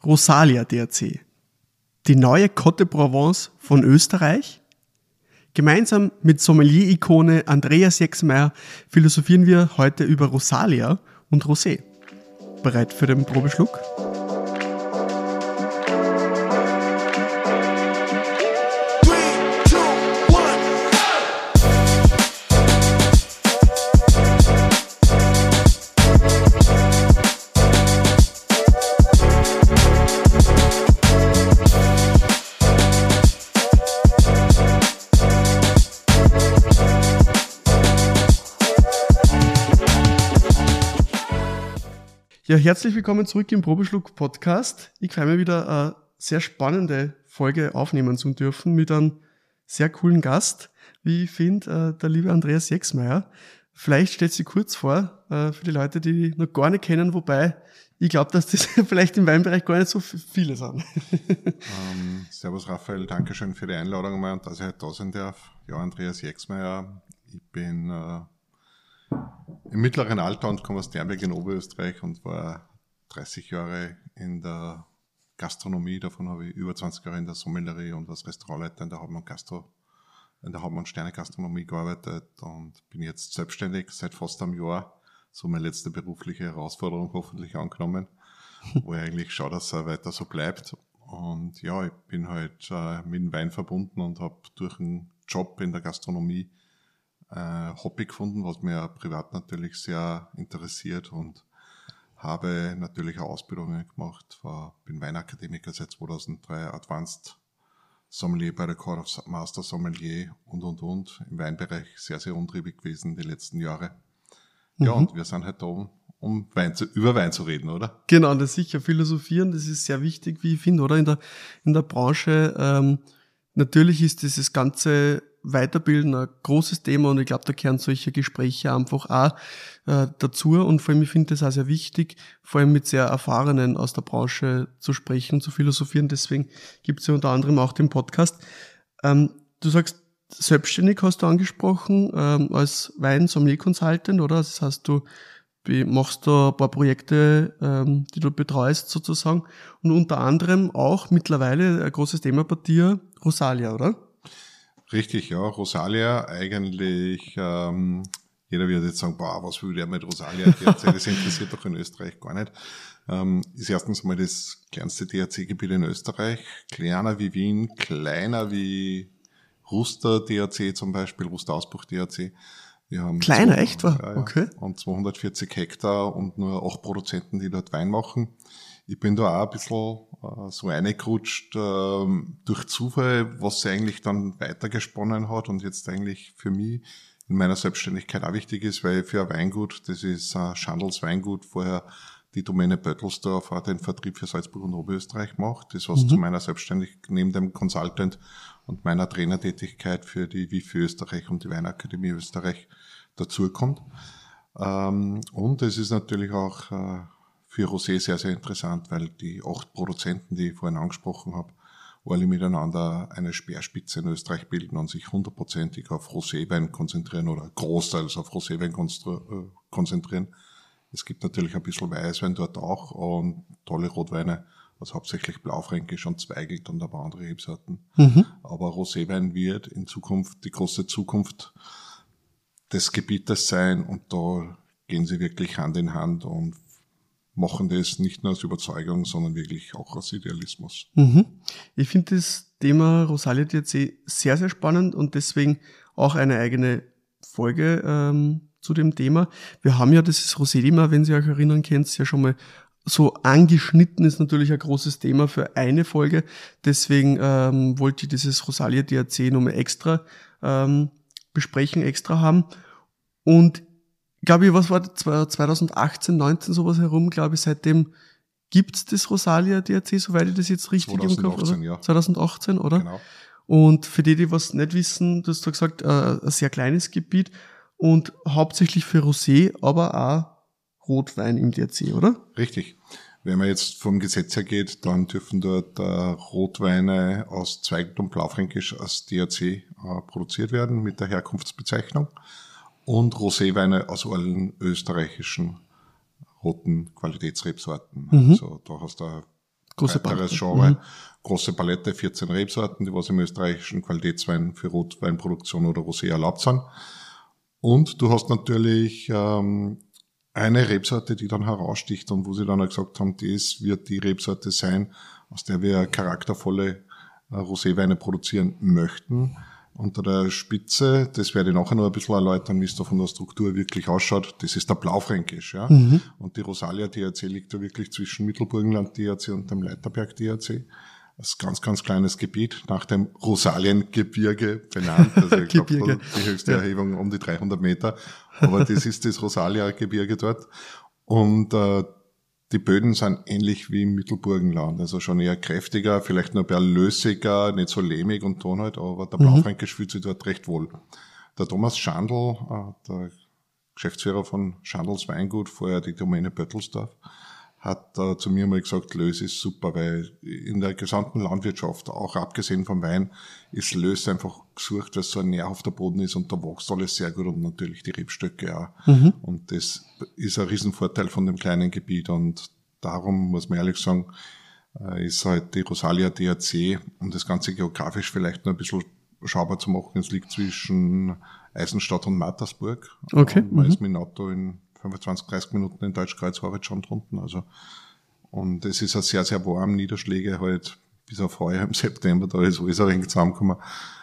Rosalia DRC, die neue Côte Provence von Österreich. Gemeinsam mit Sommelier-Ikone Andreas Jexmeyer philosophieren wir heute über Rosalia und Rosé. Bereit für den Probeschluck? Ja, herzlich willkommen zurück im Probeschluck-Podcast. Ich freue mich wieder, eine sehr spannende Folge aufnehmen zu dürfen mit einem sehr coolen Gast, wie ich finde, der liebe Andreas Jexmeyer. Vielleicht stellt sie kurz vor, für die Leute, die noch gar nicht kennen, wobei ich glaube, dass das vielleicht im Weinbereich gar nicht so viele sind. Servus Raphael, danke schön für die Einladung mal und dass ich heute da sein darf. Ja, Andreas Jexmeyer, ich bin im mittleren Alter und komme aus Dernberg in Oberösterreich und war 30 Jahre in der Gastronomie. Davon habe ich über 20 Jahre in der Sommelerie und als Restaurantleiter in der Hauptmann Sterne Gastronomie gearbeitet und bin jetzt selbstständig seit fast einem Jahr. So meine letzte berufliche Herausforderung hoffentlich angenommen, wo ich eigentlich schaue, dass es weiter so bleibt. Und ja, ich bin halt mit dem Wein verbunden und habe durch einen Job in der Gastronomie Hobby gefunden, was mir privat natürlich sehr interessiert und habe natürlich auch Ausbildungen gemacht. Bin Weinakademiker seit 2003, Advanced Sommelier bei der Court of Master Sommelier und. Im Weinbereich sehr, sehr umtriebig gewesen die letzten Jahre. Ja, und wir sind halt da, um über Wein zu reden, oder? Genau, das sicher. Philosophieren, das ist sehr wichtig, wie ich finde, oder? In der Branche, natürlich ist dieses ganze Weiterbilden ein großes Thema und ich glaube, da gehören solche Gespräche einfach auch dazu und vor allem, ich finde das auch sehr wichtig, vor allem mit sehr Erfahrenen aus der Branche zu sprechen, zu philosophieren, deswegen gibt es ja unter anderem auch den Podcast. Du sagst, selbstständig hast du angesprochen, als Wein-Sommelier-Consultant, oder? Das heißt, du machst da ein paar Projekte, die du betreust sozusagen und unter anderem auch mittlerweile ein großes Thema bei dir, Rosalia, oder? Richtig, ja. Rosalia eigentlich, jeder wird jetzt sagen, boah, was will der mit Rosalia DRC? Das interessiert doch in Österreich gar nicht. Ist erstens mal das kleinste DRC-Gebiet in Österreich. Kleiner wie Wien, kleiner wie Ruster DRC zum Beispiel, Ruster Ausbruch DRC. Wir haben kleiner, echt? Ja, okay. Und 240 Hektar und nur 8 Produzenten, die dort Wein machen. Ich bin da auch ein bisschen so reingerutscht durch Zufall, was sich eigentlich dann weitergesponnen hat und jetzt eigentlich für mich in meiner Selbstständigkeit auch wichtig ist, weil für ein Weingut, das ist Schandls Weingut, vorher die Domäne Böttelsdorf auch den Vertrieb für Salzburg und Oberösterreich macht. Das was zu meiner Selbstständigkeit neben dem Consultant und meiner Trainertätigkeit für die WIF Österreich und die Weinakademie Österreich dazukommt. Und es ist natürlich auch für Rosé sehr, sehr interessant, weil die 8 Produzenten, die ich vorhin angesprochen habe, alle miteinander eine Speerspitze in Österreich bilden und sich 100%ig auf Roséwein konzentrieren oder großteils auf Roséwein konzentrieren. Es gibt natürlich ein bisschen Weißwein dort auch und tolle Rotweine, also hauptsächlich Blaufränkisch und Zweigelt und ein paar andere Rebsorten. Aber Roséwein wird in Zukunft die große Zukunft des Gebietes sein und da gehen sie wirklich Hand in Hand und machen das nicht nur aus Überzeugung, sondern wirklich auch aus Idealismus. Ich finde das Thema Rosalia DRC sehr, sehr spannend und deswegen auch eine eigene Folge zu dem Thema. Wir haben ja dieses Rosé-Thema, wenn Sie euch erinnern könnt, ja schon mal so angeschnitten, ist natürlich ein großes Thema für eine Folge. Deswegen wollte ich dieses Rosalia DRC nochmal extra besprechen, extra haben. Und glaube ich, was war 2018, 19 sowas herum, glaube ich, seitdem gibt's das Rosalia DRC, soweit ich das jetzt richtig im Kopf habe. 2018, ja. 2018, oder? Genau. Und für die was nicht wissen, du hast gesagt, ein sehr kleines Gebiet und hauptsächlich für Rosé, aber auch Rotwein im DRC, oder? Richtig. Wenn man jetzt vom Gesetz her geht, dann dürfen dort Rotweine aus Zweigelt und Blaufränkisch als DRC produziert werden mit der Herkunftsbezeichnung. Und Roséweine aus allen österreichischen roten Qualitätsrebsorten. Also da hast du weiteres Genre. Große Palette, 14 Rebsorten, die was im österreichischen Qualitätswein für Rotweinproduktion oder Rosé erlaubt sind. Und du hast natürlich eine Rebsorte, die dann heraussticht und wo sie dann auch gesagt haben, das wird die Rebsorte sein, aus der wir charaktervolle Roséweine produzieren möchten. Unter der Spitze, das werde ich nachher noch ein bisschen erläutern, wie es da von der Struktur wirklich ausschaut, das ist der Blaufränkisch. Ja? Und die Rosalia DRC liegt da wirklich zwischen Mittelburgenland DRC und dem Leiterberg DRC. Das ist ein ganz kleines Gebiet, nach dem Rosaliengebirge benannt. Also ich glaube, die höchste Erhebung um die 300 Meter. Aber das ist das Rosalia-Gebirge dort. Und die Böden sind ähnlich wie im Mittelburgenland, also schon eher kräftiger, vielleicht nur ein bisschen lössiger, nicht so lehmig und Ton halt, aber der Blaufränkisch fühlt sich dort recht wohl. Der Thomas Schandl, der Geschäftsführer von Schandls Weingut, vorher die Domäne Böttelsdorf, hat zu mir mal gesagt, Lös ist super, weil in der gesamten Landwirtschaft, auch abgesehen vom Wein, ist Lös einfach gesucht, weil es so ein nährhafter Boden ist und da wächst alles sehr gut und natürlich die Rebstöcke auch. Und das ist ein Riesenvorteil von dem kleinen Gebiet und darum, muss man ehrlich sagen, ist halt die Rosalia DRC, um das Ganze geografisch vielleicht noch ein bisschen schaubar zu machen. Es liegt zwischen Eisenstadt und Mattersburg. Okay. Und man ist mit dem Auto in 25, 30 Minuten in Deutschkreuzarbeit schon drunten. Also, und es ist auch sehr, sehr warm. Niederschläge halt bis auf heuer im September, da ist alles ein wenig zusammengekommen.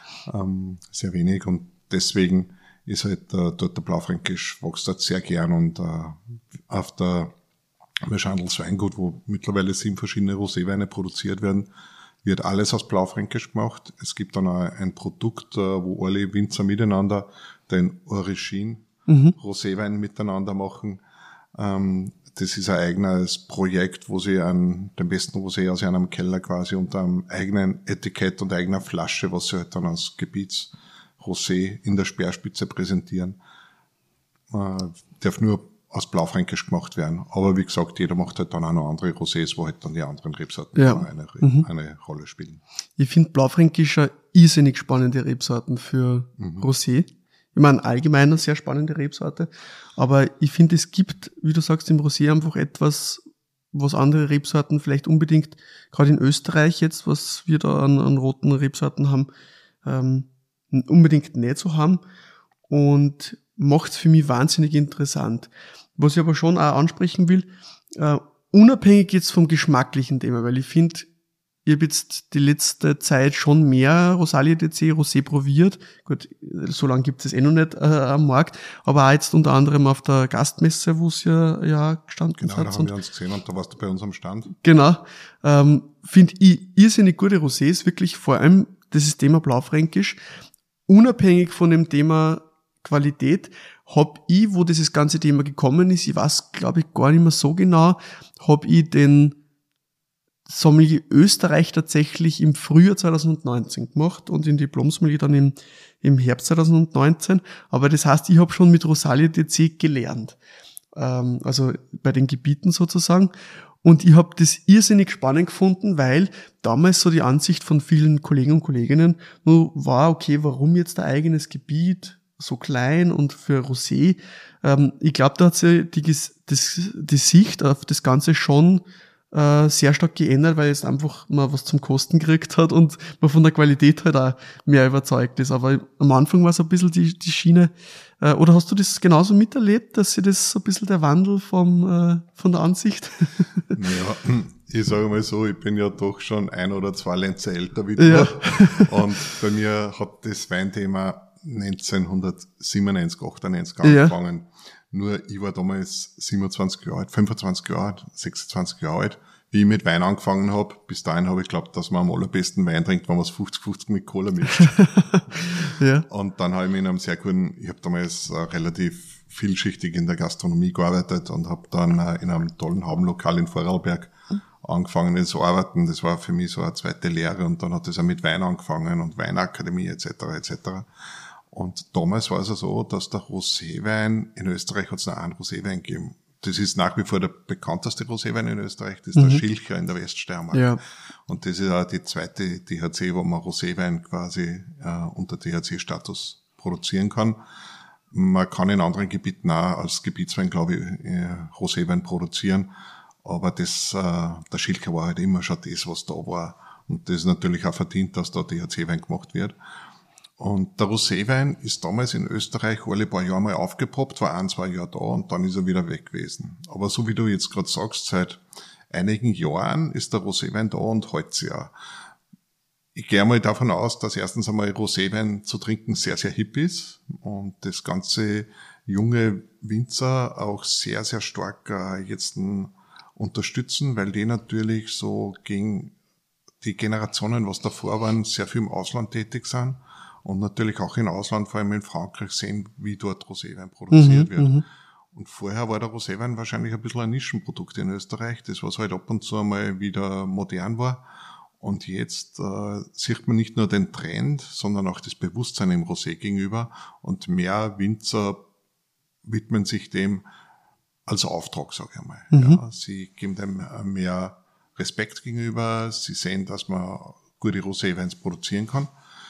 Sehr wenig. Und deswegen ist halt dort der Blaufränkisch wächst dort sehr gern. Und auf der Schandls Weingut, wo mittlerweile 7 verschiedene Roséweine produziert werden, wird alles aus Blaufränkisch gemacht. Es gibt dann auch ein Produkt, wo alle Winzer miteinander den Origin Roséwein miteinander machen. Das ist ein eigenes Projekt, wo sie den besten Rosé aus einem Keller quasi unter einem eigenen Etikett und eigener Flasche, was sie halt dann als Gebietsrosé in der Speerspitze präsentieren, darf nur aus Blaufränkisch gemacht werden. Aber wie gesagt, jeder macht halt dann auch noch andere Rosés, wo halt dann die anderen Rebsorten eine Rolle spielen. Ich finde Blaufränkisch eine irrsinnig spannende Rebsorten für Rosé. Ich meine, allgemein eine sehr spannende Rebsorte. Aber ich finde, es gibt, wie du sagst, im Rosé einfach etwas, was andere Rebsorten vielleicht unbedingt, gerade in Österreich jetzt, was wir da an roten Rebsorten haben, unbedingt nicht so haben. Und macht es für mich wahnsinnig interessant. Was ich aber schon auch ansprechen will, unabhängig jetzt vom geschmacklichen Thema, weil ich finde, ich habe jetzt die letzte Zeit schon mehr Rosalia DRC Rosé probiert. Gut, so lange gibt es noch nicht am Markt, aber auch jetzt unter anderem auf der Gastmesse, wo es ja gestanden hat. Genau, da haben wir uns gesehen und da warst du bei uns am Stand. Genau. Finde ich irrsinnig gute Rosés, wirklich vor allem dieses Thema Blaufränkisch. Unabhängig von dem Thema Qualität, hab ich, wo dieses ganze Thema gekommen ist, ich weiß, glaube ich, gar nicht mehr so genau, hab ich den Sommelier Österreich tatsächlich im Frühjahr 2019 gemacht und den Diplom-Sommelier dann im Herbst 2019. Aber das heißt, ich habe schon mit Rosalia DRC gelernt. Also bei den Gebieten sozusagen. Und ich habe das irrsinnig spannend gefunden, weil damals so die Ansicht von vielen Kollegen und Kolleginnen nur war, okay, warum jetzt ein eigenes Gebiet so klein und für Rosé? Ich glaube, da hat sich die Sicht auf das Ganze schon sehr stark geändert, weil jetzt einfach mal was zum Kosten gekriegt hat und man von der Qualität halt auch mehr überzeugt ist. Aber am Anfang war so ein bisschen die Schiene, oder hast du das genauso miterlebt, dass sich das so ein bisschen der Wandel von der Ansicht? Naja, ich sage mal so, ich bin ja doch schon 1 oder 2 Lenzer älter wie du. Ja. Und bei mir hat das Weinthema 1997, 98 angefangen. Ja. Nur ich war damals 27 Jahre alt, 25 Jahre alt, 26 Jahre alt, wie ich mit Wein angefangen habe. Bis dahin habe ich geglaubt, dass man am allerbesten Wein trinkt, wenn man es 50-50 mit Cola mischt. Ja. Und dann habe ich mich in einem sehr guten, ich habe damals relativ vielschichtig in der Gastronomie gearbeitet und habe dann in einem tollen Haubenlokal in Vorarlberg angefangen zu arbeiten. Das war für mich so eine zweite Lehre und dann hat es auch mit Wein angefangen und Weinakademie etc. etc. Und damals war es ja so, dass der Roséwein, in Österreich hat es noch einen Roséwein gegeben. Das ist nach wie vor der bekannteste Roséwein in Österreich, das ist der Schilcher in der Weststeiermark. Ja. Und das ist auch die zweite DHC, wo man Roséwein quasi unter DHC-Status produzieren kann. Man kann in anderen Gebieten auch als Gebietswein, glaube ich, Roséwein produzieren. Aber der Schilker war halt immer schon das, was da war. Und das ist natürlich auch verdient, dass da THC-Wein gemacht wird. Und der Roséwein ist damals in Österreich alle paar Jahre mal aufgepoppt, war 1-2 Jahre da und dann ist er wieder weg gewesen. Aber so wie du jetzt gerade sagst, seit einigen Jahren ist der Roséwein da und hält sich auch. Ich gehe mal davon aus, dass erstens einmal Roséwein zu trinken sehr, sehr hip ist und das ganze junge Winzer auch sehr, sehr stark jetzt unterstützen, weil die natürlich so gegen die Generationen, was davor waren, sehr viel im Ausland tätig sind und natürlich auch im Ausland, vor allem in Frankreich, sehen, wie dort Roséwein produziert wird. Und vorher war der Roséwein wahrscheinlich ein bisschen ein Nischenprodukt in Österreich, das was halt ab und zu einmal wieder modern war. Und jetzt sieht man nicht nur den Trend, sondern auch das Bewusstsein im Rosé gegenüber und mehr Winzer widmen sich dem als Auftrag, sage ich einmal. Ja, sie geben dem mehr Respekt gegenüber, sie sehen, dass man gute Roséweins produzieren kann.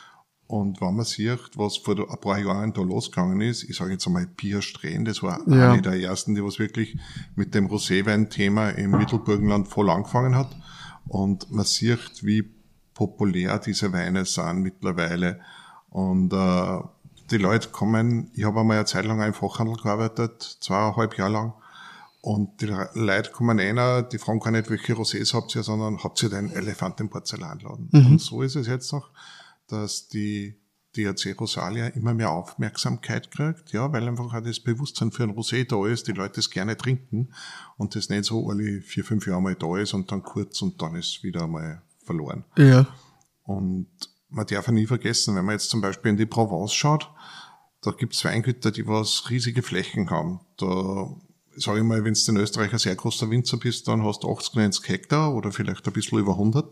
Und wenn man sieht, was vor ein paar Jahren da losgegangen ist, ich sage jetzt einmal Pia Strehn, das war eine der ersten, die was wirklich mit dem Roséwein-Thema im Mittelburgenland voll angefangen hat. Und man sieht, wie populär diese Weine sind mittlerweile. Und die Leute kommen, ich habe einmal eine Zeit lang im Fachhandel gearbeitet, 2,5 Jahre lang. Und die Leute kommen rein, die fragen gar nicht, welche Rosés habt ihr, sondern habt ihr den Elefant im Porzellanladen? Und so ist es jetzt noch, dass die THC Rosalia immer mehr Aufmerksamkeit kriegt, ja, weil einfach auch das Bewusstsein für ein Rosé da ist, die Leute es gerne trinken und das nicht so alle 4-5 Jahre mal da ist und dann kurz und dann ist wieder einmal verloren. Ja. Und man darf ja nie vergessen, wenn man jetzt zum Beispiel in die Provence schaut, da gibt's Weingüter, die was riesige Flächen haben. Da sage ich mal, wenn du in Österreich ein sehr großer Winzer bist, dann hast du 80, 90 Hektar oder vielleicht ein bisschen über 100.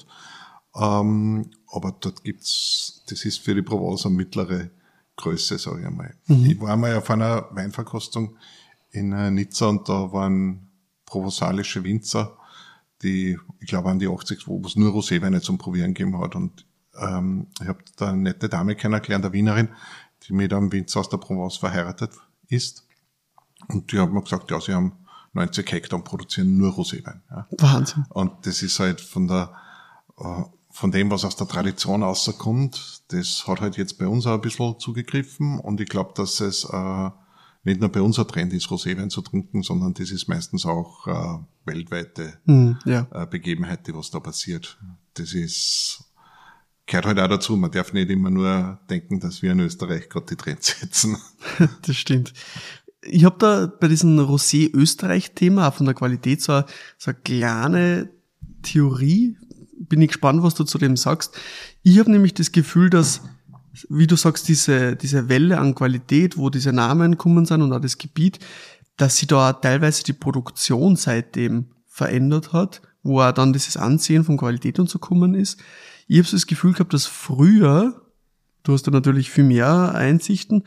Aber dort gibt's, das ist für die Provence eine mittlere Größe, sage ich einmal. Ich war einmal auf einer Weinverkostung in Nizza und da waren provenzalische Winzer, die, ich glaube an die 80, wo es nur Roséweine zum Probieren gegeben hat. Und ich habe da eine nette Dame kennengelernt, eine Wienerin, die mit einem Winzer aus der Provence verheiratet ist. Und die hat mir gesagt, ja, sie haben 90 Hektar und produzieren nur Roséwein. Ja. Wahnsinn. Und das ist halt von dem, was aus der Tradition rauskommt, das hat halt jetzt bei uns auch ein bisschen zugegriffen. Und ich glaube, dass es nicht nur bei uns ein Trend ist, Roséwein zu trinken, sondern das ist meistens auch weltweite Begebenheit, die was da passiert. Das gehört halt auch dazu. Man darf nicht immer nur denken, dass wir in Österreich gerade die Trends setzen. Das stimmt. Ich habe da bei diesem Rosé-Österreich-Thema auch von der Qualität so eine kleine Theorie. Bin ich gespannt, was du zu dem sagst. Ich habe nämlich das Gefühl, dass, wie du sagst, diese Welle an Qualität, wo diese Namen gekommen sind und auch das Gebiet, dass sich da auch teilweise die Produktion seitdem verändert hat, wo auch dann dieses Ansehen von Qualität und so gekommen ist. Ich habe so das Gefühl gehabt, dass früher, du hast da natürlich viel mehr Einsichten,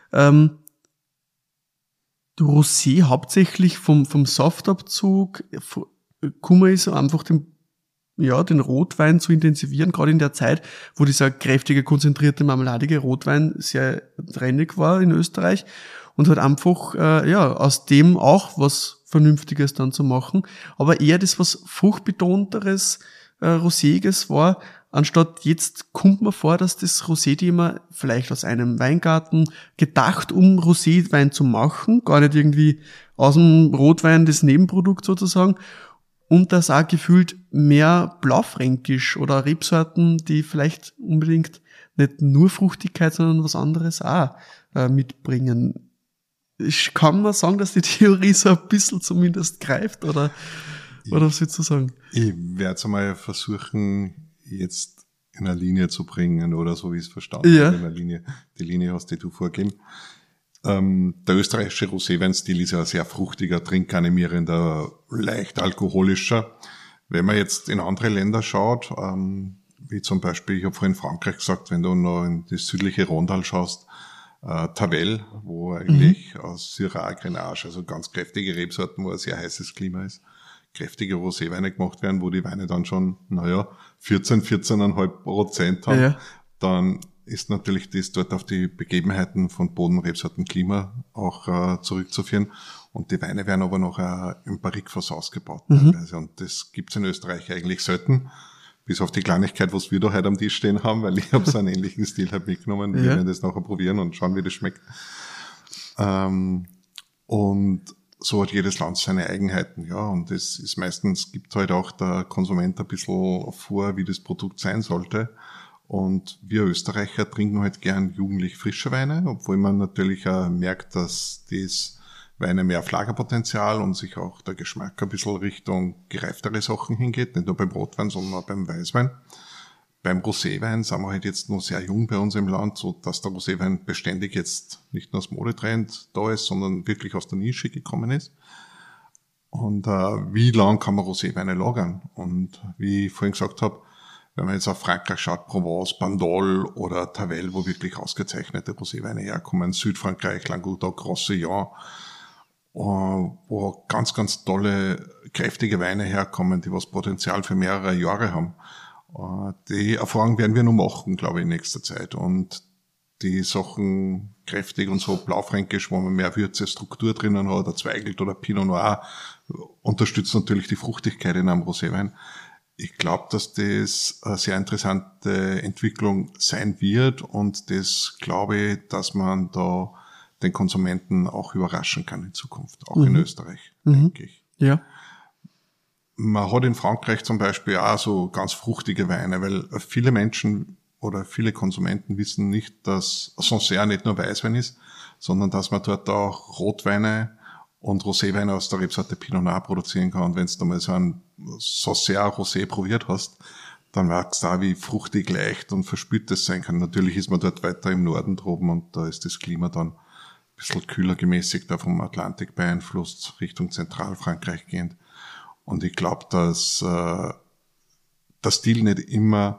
Rosé hauptsächlich vom Saftabzug gekommen ist, einfach den Rotwein zu intensivieren, gerade in der Zeit, wo dieser kräftige, konzentrierte, marmeladige Rotwein sehr trendig war in Österreich und halt einfach, aus dem auch was Vernünftiges dann zu machen, aber eher das was fruchtbetonteres, Roséiges war, anstatt jetzt kommt mir vor, dass das Rosé-Thema vielleicht aus einem Weingarten gedacht, um Roséwein zu machen, gar nicht irgendwie aus dem Rotwein das Nebenprodukt sozusagen, und das auch gefühlt mehr Blaufränkisch oder Rebsorten, die vielleicht unbedingt nicht nur Fruchtigkeit, sondern was anderes auch mitbringen. Ich kann mal sagen, dass die Theorie so ein bisschen zumindest greift, oder was willst du sagen? Ich werde es einmal versuchen, jetzt in eine Linie zu bringen oder so, wie ich es verstanden habe, in einer Linie, die Linie hast, die du vorgeben. Der österreichische Roséweinstil ist ja ein sehr fruchtiger, trinkanimierender, leicht alkoholischer. Wenn man jetzt in andere Länder schaut, wie zum Beispiel, ich habe vorhin Frankreich gesagt, wenn du noch in das südliche Rhondal schaust, Tavel, wo eigentlich aus Syrah, Grenache, also ganz kräftige Rebsorten, wo ein sehr heißes Klima ist, kräftige Roséweine gemacht werden, wo die Weine dann schon, 14,5% haben, dann ist natürlich das dort auf die Begebenheiten von Boden, Rebsorten, Klima auch zurückzuführen. Und die Weine werden aber noch im Barrikfass ausgebaut. Teilweise. Und das gibt's in Österreich eigentlich selten. Bis auf die Kleinigkeit, was wir da heute am Tisch stehen haben, weil ich habe so einen ähnlichen Stil halt mitgenommen. Wir werden das nachher probieren und schauen, wie das schmeckt. Und so hat jedes Land seine Eigenheiten, ja. Und das ist meistens, gibt halt auch der Konsument ein bisschen vor, wie das Produkt sein sollte. Und wir Österreicher trinken halt gern jugendlich frische Weine, obwohl man natürlich auch merkt, dass das Weine mehr auf Lagerpotenzial und sich auch der Geschmack ein bisschen Richtung gereiftere Sachen hingeht, nicht nur beim Rotwein, sondern auch beim Weißwein. Beim Roséwein sind wir halt jetzt noch sehr jung bei uns im Land, so dass der Roséwein beständig jetzt nicht nur als Modetrend da ist, sondern wirklich aus der Nische gekommen ist. Und wie lang kann man Roséweine lagern? Und wie ich vorhin gesagt habe, wenn man jetzt auf Frankreich schaut, Provence, Bandol oder Tavel, wo wirklich ausgezeichnete Roséweine herkommen, Südfrankreich, Languedoc, Roussillon, wo ganz, ganz tolle, kräftige Weine herkommen, die was Potenzial für mehrere Jahre haben. Die Erfahrung werden wir noch machen, glaube ich, in nächster Zeit. Und die Sachen kräftig und so blaufränkisch, wo man mehr Würze, Struktur drinnen hat, oder Zweigelt oder Pinot Noir, unterstützt natürlich die Fruchtigkeit in einem Roséwein. Ich glaube, dass das eine sehr interessante Entwicklung sein wird und das glaube ich, dass man da den Konsumenten auch überraschen kann in Zukunft, auch in Österreich, denke ich. Ja. Man hat in Frankreich zum Beispiel auch so ganz fruchtige Weine, weil viele Menschen oder viele Konsumenten wissen nicht, dass Sancerre nicht nur Weißwein ist, sondern dass man dort auch Rotweine und Roséweine aus der Rebsorte Pinot Noir produzieren kann. Und wenn du mal so ein Sancerre Rosé probiert hast, dann merkst du auch, wie fruchtig, leicht und verspült das sein kann. Natürlich ist man dort weiter im Norden droben und da ist das Klima dann ein bisschen kühler gemäßigt, da vom Atlantik beeinflusst, Richtung Zentralfrankreich gehend. Und ich glaube, dass der Stil nicht immer,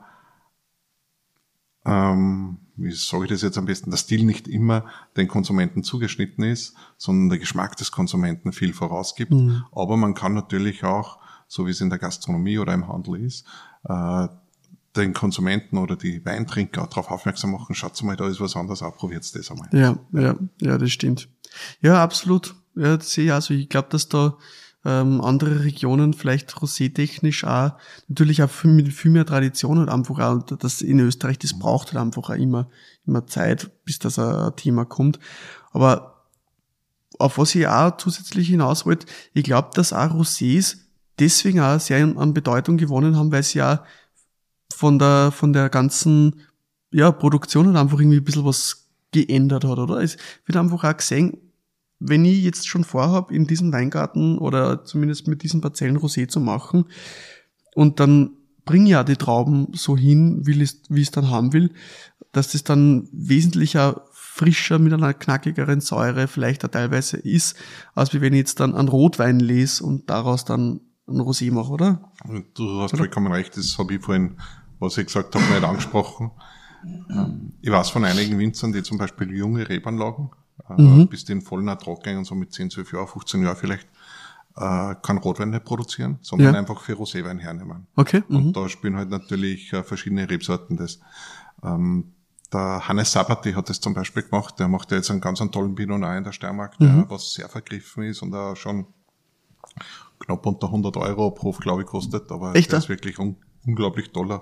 wie sage ich das jetzt am besten, der Stil nicht immer den Konsumenten zugeschnitten ist, sondern der Geschmack des Konsumenten viel vorausgibt. Aber man kann natürlich auch, so wie es in der Gastronomie oder im Handel ist, den Konsumenten oder die Weintrinker auch darauf aufmerksam machen, schaut mal, da ist was anderes, auch probiert das einmal. Ja, das stimmt. Ja, absolut. Ja, das sehe ich also. Ich glaube, dass da andere Regionen vielleicht rosé-technisch auch, natürlich auch viel mehr Tradition hat einfach auch, und das in Österreich, das braucht halt einfach auch immer Zeit, bis das ein Thema kommt. Aber auf was ich auch zusätzlich hinaus wollte, ich glaube, dass auch Rosés deswegen auch sehr an Bedeutung gewonnen haben, weil sie ja von der ganzen, Produktion halt einfach irgendwie ein bisschen was geändert hat, oder? Es wird einfach auch gesehen, wenn ich jetzt schon vorhabe, in diesem Weingarten oder zumindest mit diesen Parzellen Rosé zu machen und dann bringe ich ja die Trauben so hin, wie ich es dann haben will, dass das dann wesentlich frischer mit einer knackigeren Säure vielleicht auch teilweise ist, als wie wenn ich jetzt dann einen Rotwein lese und daraus dann ein Rosé mache, oder? Du hast vollkommen recht, das habe ich vorhin, was ich gesagt habe, nicht angesprochen. Ich weiß von einigen Winzern, die zum Beispiel junge Rebanlagen, bis den vollen Ertrag gehen, so mit 10, 12 Jahren, 15 Jahren vielleicht, kann Rotwein nicht produzieren, sondern einfach für Roséwein hernehmen. Okay. Und da spielen halt natürlich verschiedene Rebsorten das. Der Hannes Sabati hat das zum Beispiel gemacht, der macht ja jetzt einen ganz tollen Pinot Noir in der Steiermark, der was sehr vergriffen ist und auch schon knapp unter 100 € pro Hof, glaube ich, kostet, aber echt, der ist wirklich unglaublich toller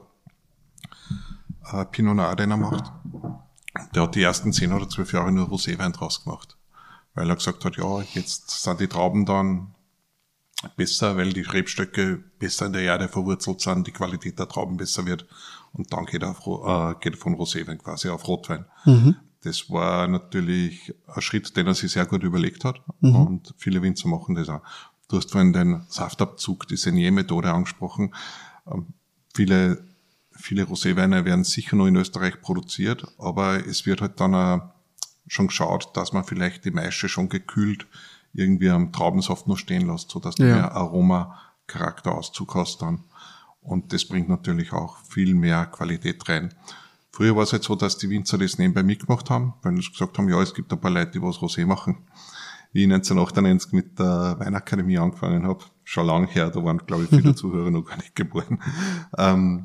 Pinot Noir, den er macht. Der hat die ersten 10 oder 12 Jahre nur Roséwein draus gemacht, weil er gesagt hat, ja, jetzt sind die Trauben dann besser, weil die Rebstöcke besser in der Erde verwurzelt sind, die Qualität der Trauben besser wird und dann geht er von Roséwein quasi auf Rotwein. Das war natürlich ein Schritt, den er sich sehr gut überlegt hat und viele Winzer machen das auch. Du hast vorhin den Saftabzug, die Senier-Methode angesprochen. Viele Roséweine werden sicher noch in Österreich produziert, aber es wird halt dann auch schon geschaut, dass man vielleicht die Maische schon gekühlt irgendwie am Traubensaft noch stehen lässt, sodass du mehr Aroma-Charakterauszug hast dann. Und das bringt natürlich auch viel mehr Qualität rein. Früher war es halt so, dass die Winzer das nebenbei mitgemacht haben, weil sie gesagt haben, ja, es gibt ein paar Leute, die was Rosé machen. Wie ich 1998 mit der Weinakademie angefangen habe, schon lange her, da waren, glaube ich, viele Zuhörer noch gar nicht geboren,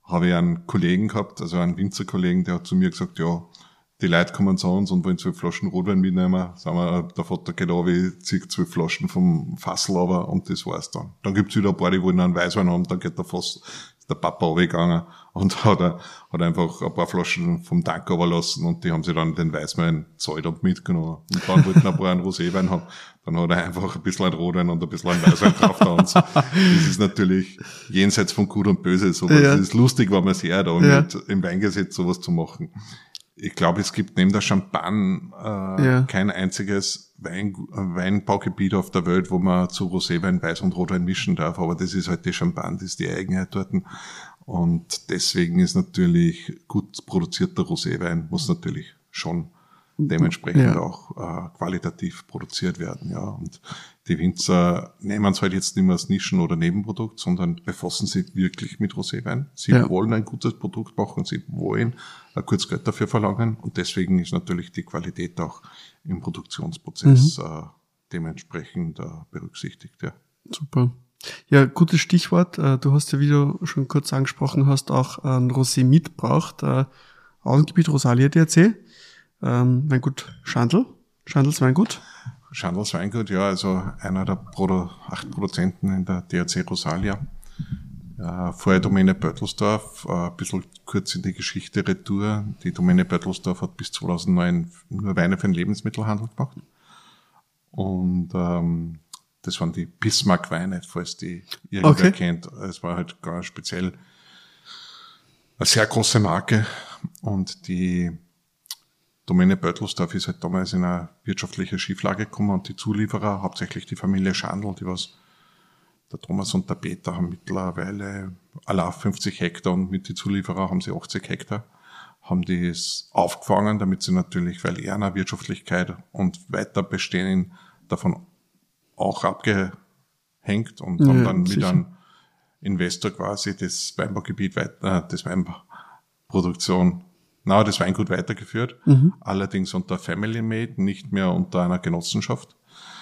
habe ich einen Kollegen gehabt, also einen Winzerkollegen, der hat zu mir gesagt, ja, die Leute kommen zu uns und wollen 12 Flaschen Rotwein mitnehmen. Sagen wir, der Vater geht runter, zieht 12 Flaschen vom Fassel runter und das war's dann. Dann gibt's wieder ein paar, die wollen einen Weißwein haben, dann geht der Papa runtergegangen und hat einfach ein paar Flaschen vom Tank runterlassen und die haben sich dann den Weißwein gezahlt und mitgenommen. Und dann wollten ein paar einen Roséwein haben. Dann hat er einfach ein bisschen ein Rotwein und ein bisschen ein Weißwein drauf da und so. Das ist natürlich jenseits von Gut und Böse sowas. Ja. Das ist lustig, wenn man sich da mit im Weingesetz sowas zu machen. Ich glaube, es gibt neben der Champagne kein einziges Weinbaugebiet auf der Welt, wo man zu Roséwein, Weiß und Rotwein mischen darf. Aber das ist halt die Champagne, das ist die Eigenheit dort. Und deswegen ist natürlich gut produzierter Roséwein, muss natürlich schon dementsprechend auch qualitativ produziert werden. Ja. Und die Winzer nehmen es halt jetzt nicht mehr als Nischen- oder Nebenprodukt, sondern befassen sich wirklich mit Roséwein. Sie wollen ein gutes Produkt machen, sie wollen kurz Geld dafür verlangen und deswegen ist natürlich die Qualität auch im Produktionsprozess dementsprechend berücksichtigt. Ja. Super. Ja, gutes Stichwort. Du hast ja, wie du schon kurz angesprochen hast, auch ein Rosé mitgebracht. Außengebiet Rosalia DRC. Weingut Schandls Weingut. Schandls Weingut, ja, also einer der 8 Produzenten in der DRC Rosalia. Vorher Domäne Böttelsdorf, ein bisschen kurz in die Geschichte retour. Die Domäne Böttelsdorf hat bis 2009 nur Weine für den Lebensmittelhandel gemacht. Und das waren die Bismarck-Weine, falls die irgendwer kennt. Es war halt ganz speziell eine sehr große Marke und die Domäne Böttelsdorf ist halt damals in eine wirtschaftliche Schieflage gekommen und die Zulieferer, hauptsächlich die Familie Schandl, der Thomas und der Peter haben mittlerweile allein 50 Hektar und mit den Zulieferern haben sie 80 Hektar, haben die es aufgefangen, damit sie natürlich, weil eher Wirtschaftlichkeit und Weiterbestehen davon auch abgehängt und haben dann mit einem Investor quasi das Weinbaugebiet das Weingut weitergeführt, allerdings unter Family Made, nicht mehr unter einer Genossenschaft.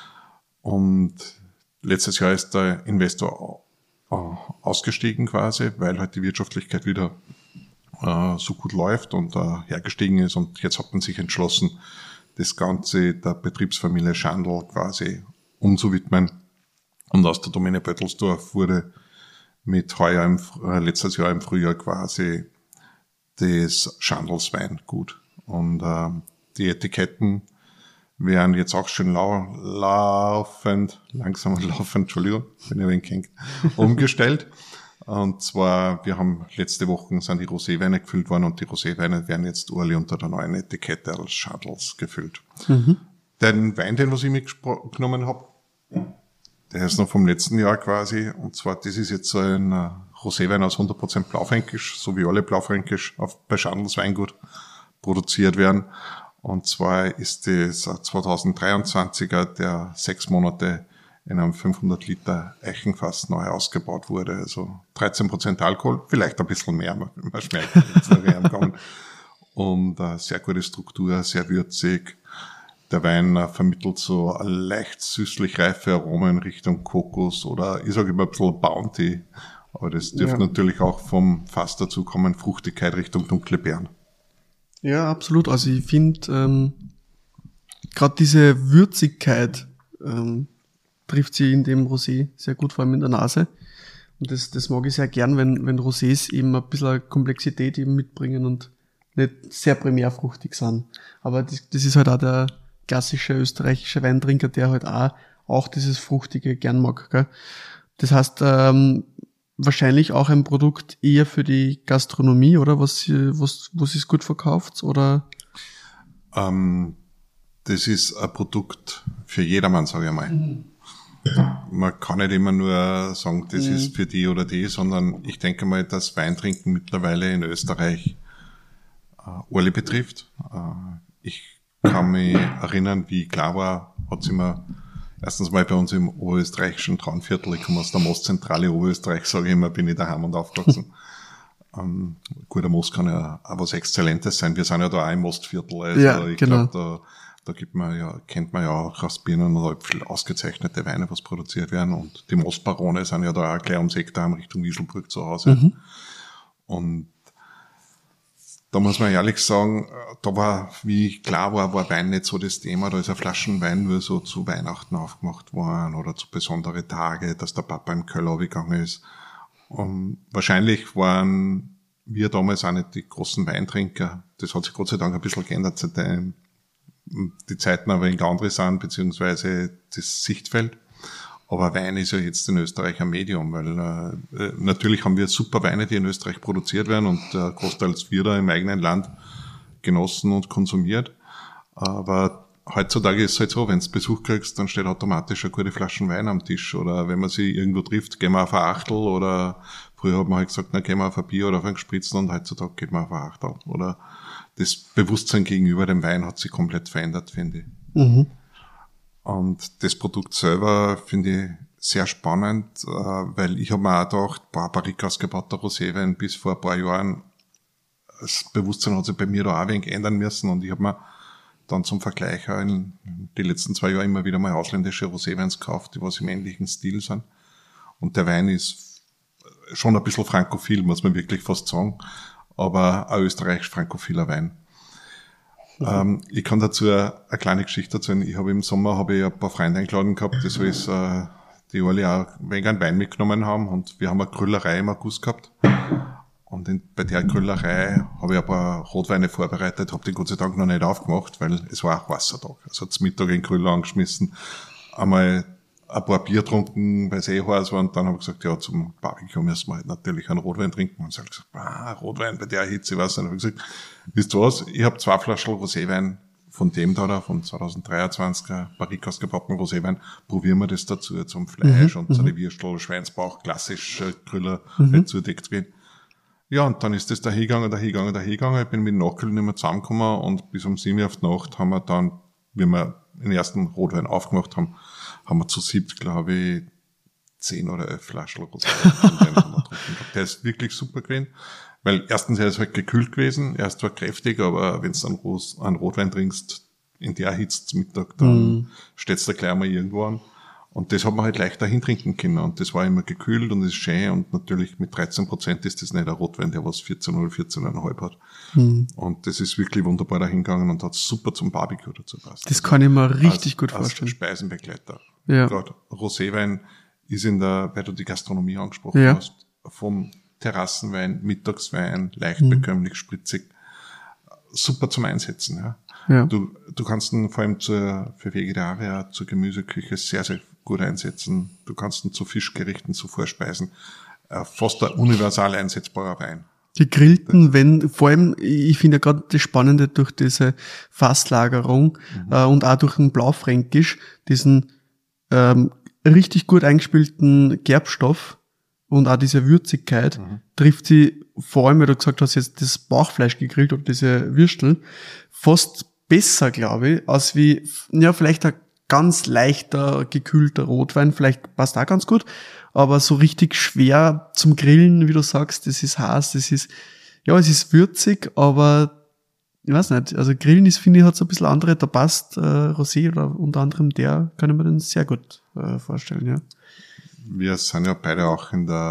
Und letztes Jahr ist der Investor ausgestiegen quasi, weil halt die Wirtschaftlichkeit wieder so gut läuft und hergestiegen ist. Und jetzt hat man sich entschlossen, das Ganze der Betriebsfamilie Schandl quasi umzuwidmen. Und aus der Domäne Böttelsdorf wurde mit letztes Jahr im Frühjahr quasi des Schandls Weingut. Und die Etiketten werden jetzt auch schön langsam laufend, Entschuldigung, wenn ihr wen kennt, umgestellt. Und zwar, letzte Woche sind die Roséweine gefüllt worden und die Roséweine werden jetzt alle unter der neuen Etikette als Schandls gefüllt. Den Wein, was ich mitgenommen habe, der ist noch vom letzten Jahr quasi, und zwar, das ist jetzt so ein Roséwein aus 100% Blaufränkisch, so wie alle Blaufränkisch bei Schandls Weingut produziert werden. Und zwar ist das 2023er, der 6 Monate in einem 500 Liter Eichenfass neu ausgebaut wurde. Also 13% Alkohol, vielleicht ein bisschen mehr, man schmeckt jetzt kommen. Und sehr gute Struktur, sehr würzig. Der Wein vermittelt so leicht süßlich reife Aromen in Richtung Kokos oder ich sage immer ein bisschen Bounty. Aber das dürfte natürlich auch vom Fass dazu kommen, Fruchtigkeit Richtung dunkle Beeren. Ja, absolut. Also ich finde, gerade diese Würzigkeit trifft sie in dem Rosé sehr gut, vor allem in der Nase. Und das mag ich sehr gern, wenn Rosés eben ein bisschen Komplexität eben mitbringen und nicht sehr primärfruchtig sind. Aber das ist halt auch der klassische österreichische Weintrinker, der halt auch dieses Fruchtige gern mag. Gell? Das heißt, wahrscheinlich auch ein Produkt eher für die Gastronomie, oder? Was ist gut verkauft, oder? Das ist ein Produkt für jedermann, sage ich mal. Man kann nicht immer nur sagen, das ist für die oder die, sondern ich denke mal, dass Weintrinken mittlerweile in Österreich alle betrifft. Ich kann mich erinnern, wie klar war, hat's immer erstens mal bei uns im oberösterreichischen Traunviertel, ich komme aus der Mostzentrale Oberösterreich, sage ich immer, bin ich daheim und aufgewachsen. Gut, der Most kann ja auch was Exzellentes sein. Wir sind ja da auch im Mostviertel. Also ich glaube, da kennt man ja auch aus Birnen und viel ausgezeichnete Weine, was produziert werden. Und die Mostbarone sind ja da auch gleich ums Eck da in Richtung Wieselburg zu Hause. Und da muss man ehrlich sagen, da war, wie klar war Wein nicht so das Thema. Da ist eine Flaschen Wein nur so zu Weihnachten aufgemacht worden oder zu besonderen Tage, dass der Papa im Keller gegangen ist. Und wahrscheinlich waren wir damals auch nicht die großen Weintrinker. Das hat sich Gott sei Dank ein bisschen geändert, seitdem die Zeiten aber ein andere sind, beziehungsweise das Sichtfeld. Aber Wein ist ja jetzt in Österreich ein Medium, weil natürlich haben wir super Weine, die in Österreich produziert werden und großteils wir da im eigenen Land genossen und konsumiert. Aber heutzutage ist es halt so, wenn du Besuch kriegst, dann steht automatisch eine gute Flasche Wein am Tisch. Oder wenn man sich irgendwo trifft, gehen wir auf ein Achtel. Oder früher hat man halt gesagt, na, gehen wir auf ein Bier oder auf ein Gespritzen, und heutzutage geht man auf ein Achtel. Oder das Bewusstsein gegenüber dem Wein hat sich komplett verändert, finde ich. Mhm. Und das Produkt selber finde ich sehr spannend, weil ich habe mir auch gedacht, Barrique ausgebauter Roséwein bis vor ein paar Jahren, das Bewusstsein hat sich bei mir da auch ein wenig ändern müssen, und ich habe mir dann zum Vergleich auch in die letzten 2 Jahre immer wieder mal ausländische Roséweins gekauft, die was im ähnlichen Stil sind. Und der Wein ist schon ein bisschen frankophil, muss man wirklich fast sagen, aber ein österreichisch-frankophiler Wein. Ich kann dazu eine kleine Geschichte erzählen. Ich habe im Sommer ein paar Freunde eingeladen gehabt, das heißt, die alle auch ein wenig einen Wein mitgenommen haben, und wir haben eine Grüllerei im August gehabt. Und bei der Grüllerei habe ich ein paar Rotweine vorbereitet, habe die Gott sei Dank noch nicht aufgemacht, weil es war ein heißer Tag. Also zum Mittag in den Grüller angeschmissen, einmal ein paar Bier getrunken, weil es heiß war, und dann habe ich gesagt, ja, zum Barbecue müssen wir halt natürlich einen Rotwein trinken. Und sie hat gesagt, Rotwein bei der Hitze, was? Und dann habe ich gesagt, wisst ihr was, ich habe 2 Flaschen Roséwein von dem da, von 2023er Barrique ausgebauten Roséwein, probieren wir das dazu zum Fleisch und zu den Würstel, Schweinsbauch, klassisch Grüller, zudeckt gehen. Ja, und dann ist das dahingegangen. Ich bin mit dem Nachkühlen nicht mehr zusammengekommen, und bis um 7 Uhr auf die Nacht haben wir dann, wie wir den ersten Rotwein aufgemacht haben, haben wir zu 7, glaube ich, 10 oder 11 Flaschen Rotwein. Der ist wirklich super gewesen, weil erstens er ist halt gekühlt gewesen, er ist zwar kräftig, aber wenn du einen Rotwein trinkst, in der Hitze zum Mittag, dann steht's da gleich mal irgendwo an. Und das hat man halt leichter hintrinken können. Und das war immer gekühlt und ist schön. Und natürlich mit 13% ist das nicht ein Rotwein, der was 14,0, 14,5 hat. Und das ist wirklich wunderbar dahingegangen und hat super zum Barbecue dazu passt. Das kann ich mir richtig gut vorstellen. Als Speisenbegleiter. Ja. Gerade Roséwein ist weil du die Gastronomie angesprochen hast, vom Terrassenwein, Mittagswein, leicht bekömmlich, spritzig, super zum Einsetzen, ja. Ja. Du kannst ihn vor allem für Vegetarier, zur Gemüseküche sehr, sehr gut einsetzen. Du kannst ihn zu Fischgerichten, zu Vorspeisen. Fast ein universal einsetzbarer Wein. Gegrillten, vor allem, ich finde ja gerade das Spannende durch diese Fasslagerung und auch durch den Blaufränkisch, diesen richtig gut eingespielten Gerbstoff und auch diese Würzigkeit trifft sie, vor allem, weil du gesagt hast, jetzt das Bauchfleisch gegrillt oder diese Würstel, fast besser, glaube ich, als wie, ja, vielleicht ein ganz leichter, gekühlter Rotwein, vielleicht passt auch ganz gut, aber so richtig schwer zum Grillen, wie du sagst, das ist heiß, es ist würzig, aber ich weiß nicht, also Grillen ist, finde ich, hat so ein bisschen andere, da passt Rosé oder unter anderem der, kann ich mir den sehr gut vorstellen, ja. Wir sind ja beide auch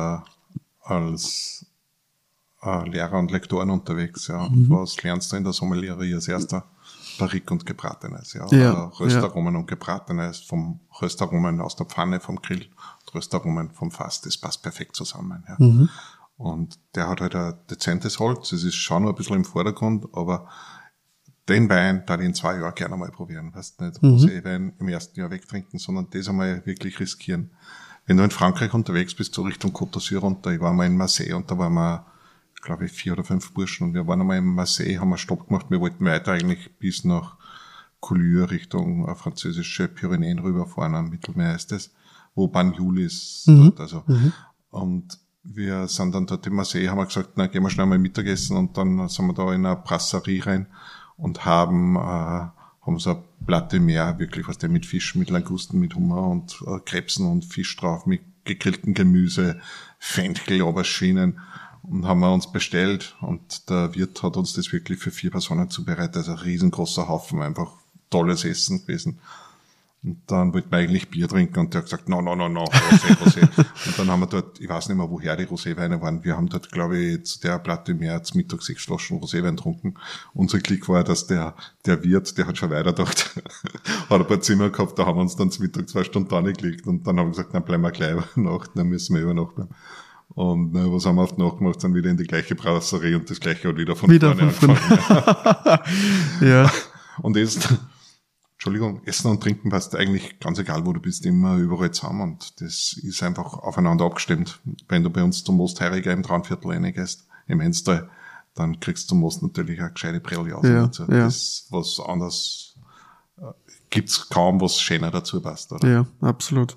als Lehrer und Lektoren unterwegs, ja. Was lernst du in der Sommelierie als erster? Barrique und Gebratenes, ja. Röstaromen und Gebratenes, vom Röstaromen aus der Pfanne, vom Grill, Röstaromen vom Fass, das passt perfekt zusammen, ja. Und der hat halt ein dezentes Holz, es ist schon noch ein bisschen im Vordergrund, aber den Wein da in 2 Jahren gerne mal probieren, weißt nicht, Roséwein im ersten Jahr wegtrinken, sondern das einmal wirklich riskieren. Wenn du in Frankreich unterwegs bist, so Richtung Côte d'Azur runter, ich war mal in Marseille und da waren wir, glaube ich, 4 oder 5 Burschen, und wir waren einmal in Marseille, haben einen Stopp gemacht, wir wollten weiter eigentlich bis nach Collioure Richtung französische Pyrenäen rüberfahren, am Mittelmeer ist das, wo Banjul ist, dort, also. Und wir sind dann dort in Marseille, haben wir gesagt, na, gehen wir schnell mal Mittagessen, und dann sind wir da in eine Brasserie rein und haben so eine Platte mehr, wirklich, was der mit Fisch, mit Langusten, mit Hummer und Krebsen und Fisch drauf, mit gegrilltem Gemüse, Fenchel, Auberginen, und haben wir uns bestellt, und der Wirt hat uns das wirklich für 4 Personen zubereitet, also ein riesengroßer Haufen, einfach tolles Essen gewesen. Und dann wollten wir eigentlich Bier trinken und der hat gesagt, no, Rosé. Und dann haben wir dort, ich weiß nicht mehr, woher die Roséweine waren. Wir haben dort, glaube ich, zu der Platte mehr zum Mittag 6 Flaschen Roséwein getrunken. Unser Glück war, dass der Wirt, der hat schon weitergedacht, hat ein paar Zimmer gehabt, da haben wir uns dann zum Mittag 2 Stunden angelegt und dann haben wir gesagt, dann bleiben wir gleich über Nacht, dann müssen wir über Nacht bleiben. Und was haben wir auf die Nacht gemacht? Dann wieder in die gleiche Brasserie und das gleiche hat wieder vorne angefangen. Ja. Und Essen und Trinken passt eigentlich ganz egal, wo du bist, immer überall zusammen und das ist einfach aufeinander abgestimmt. Wenn du bei uns zum Mostheiriger im Traunviertel reingehst, im Enstal, dann kriegst du zum Most natürlich eine gescheite Brille aus. Ja, dazu. ja. Das, was anders, gibt's kaum, was schöner dazu passt, oder? Ja, absolut.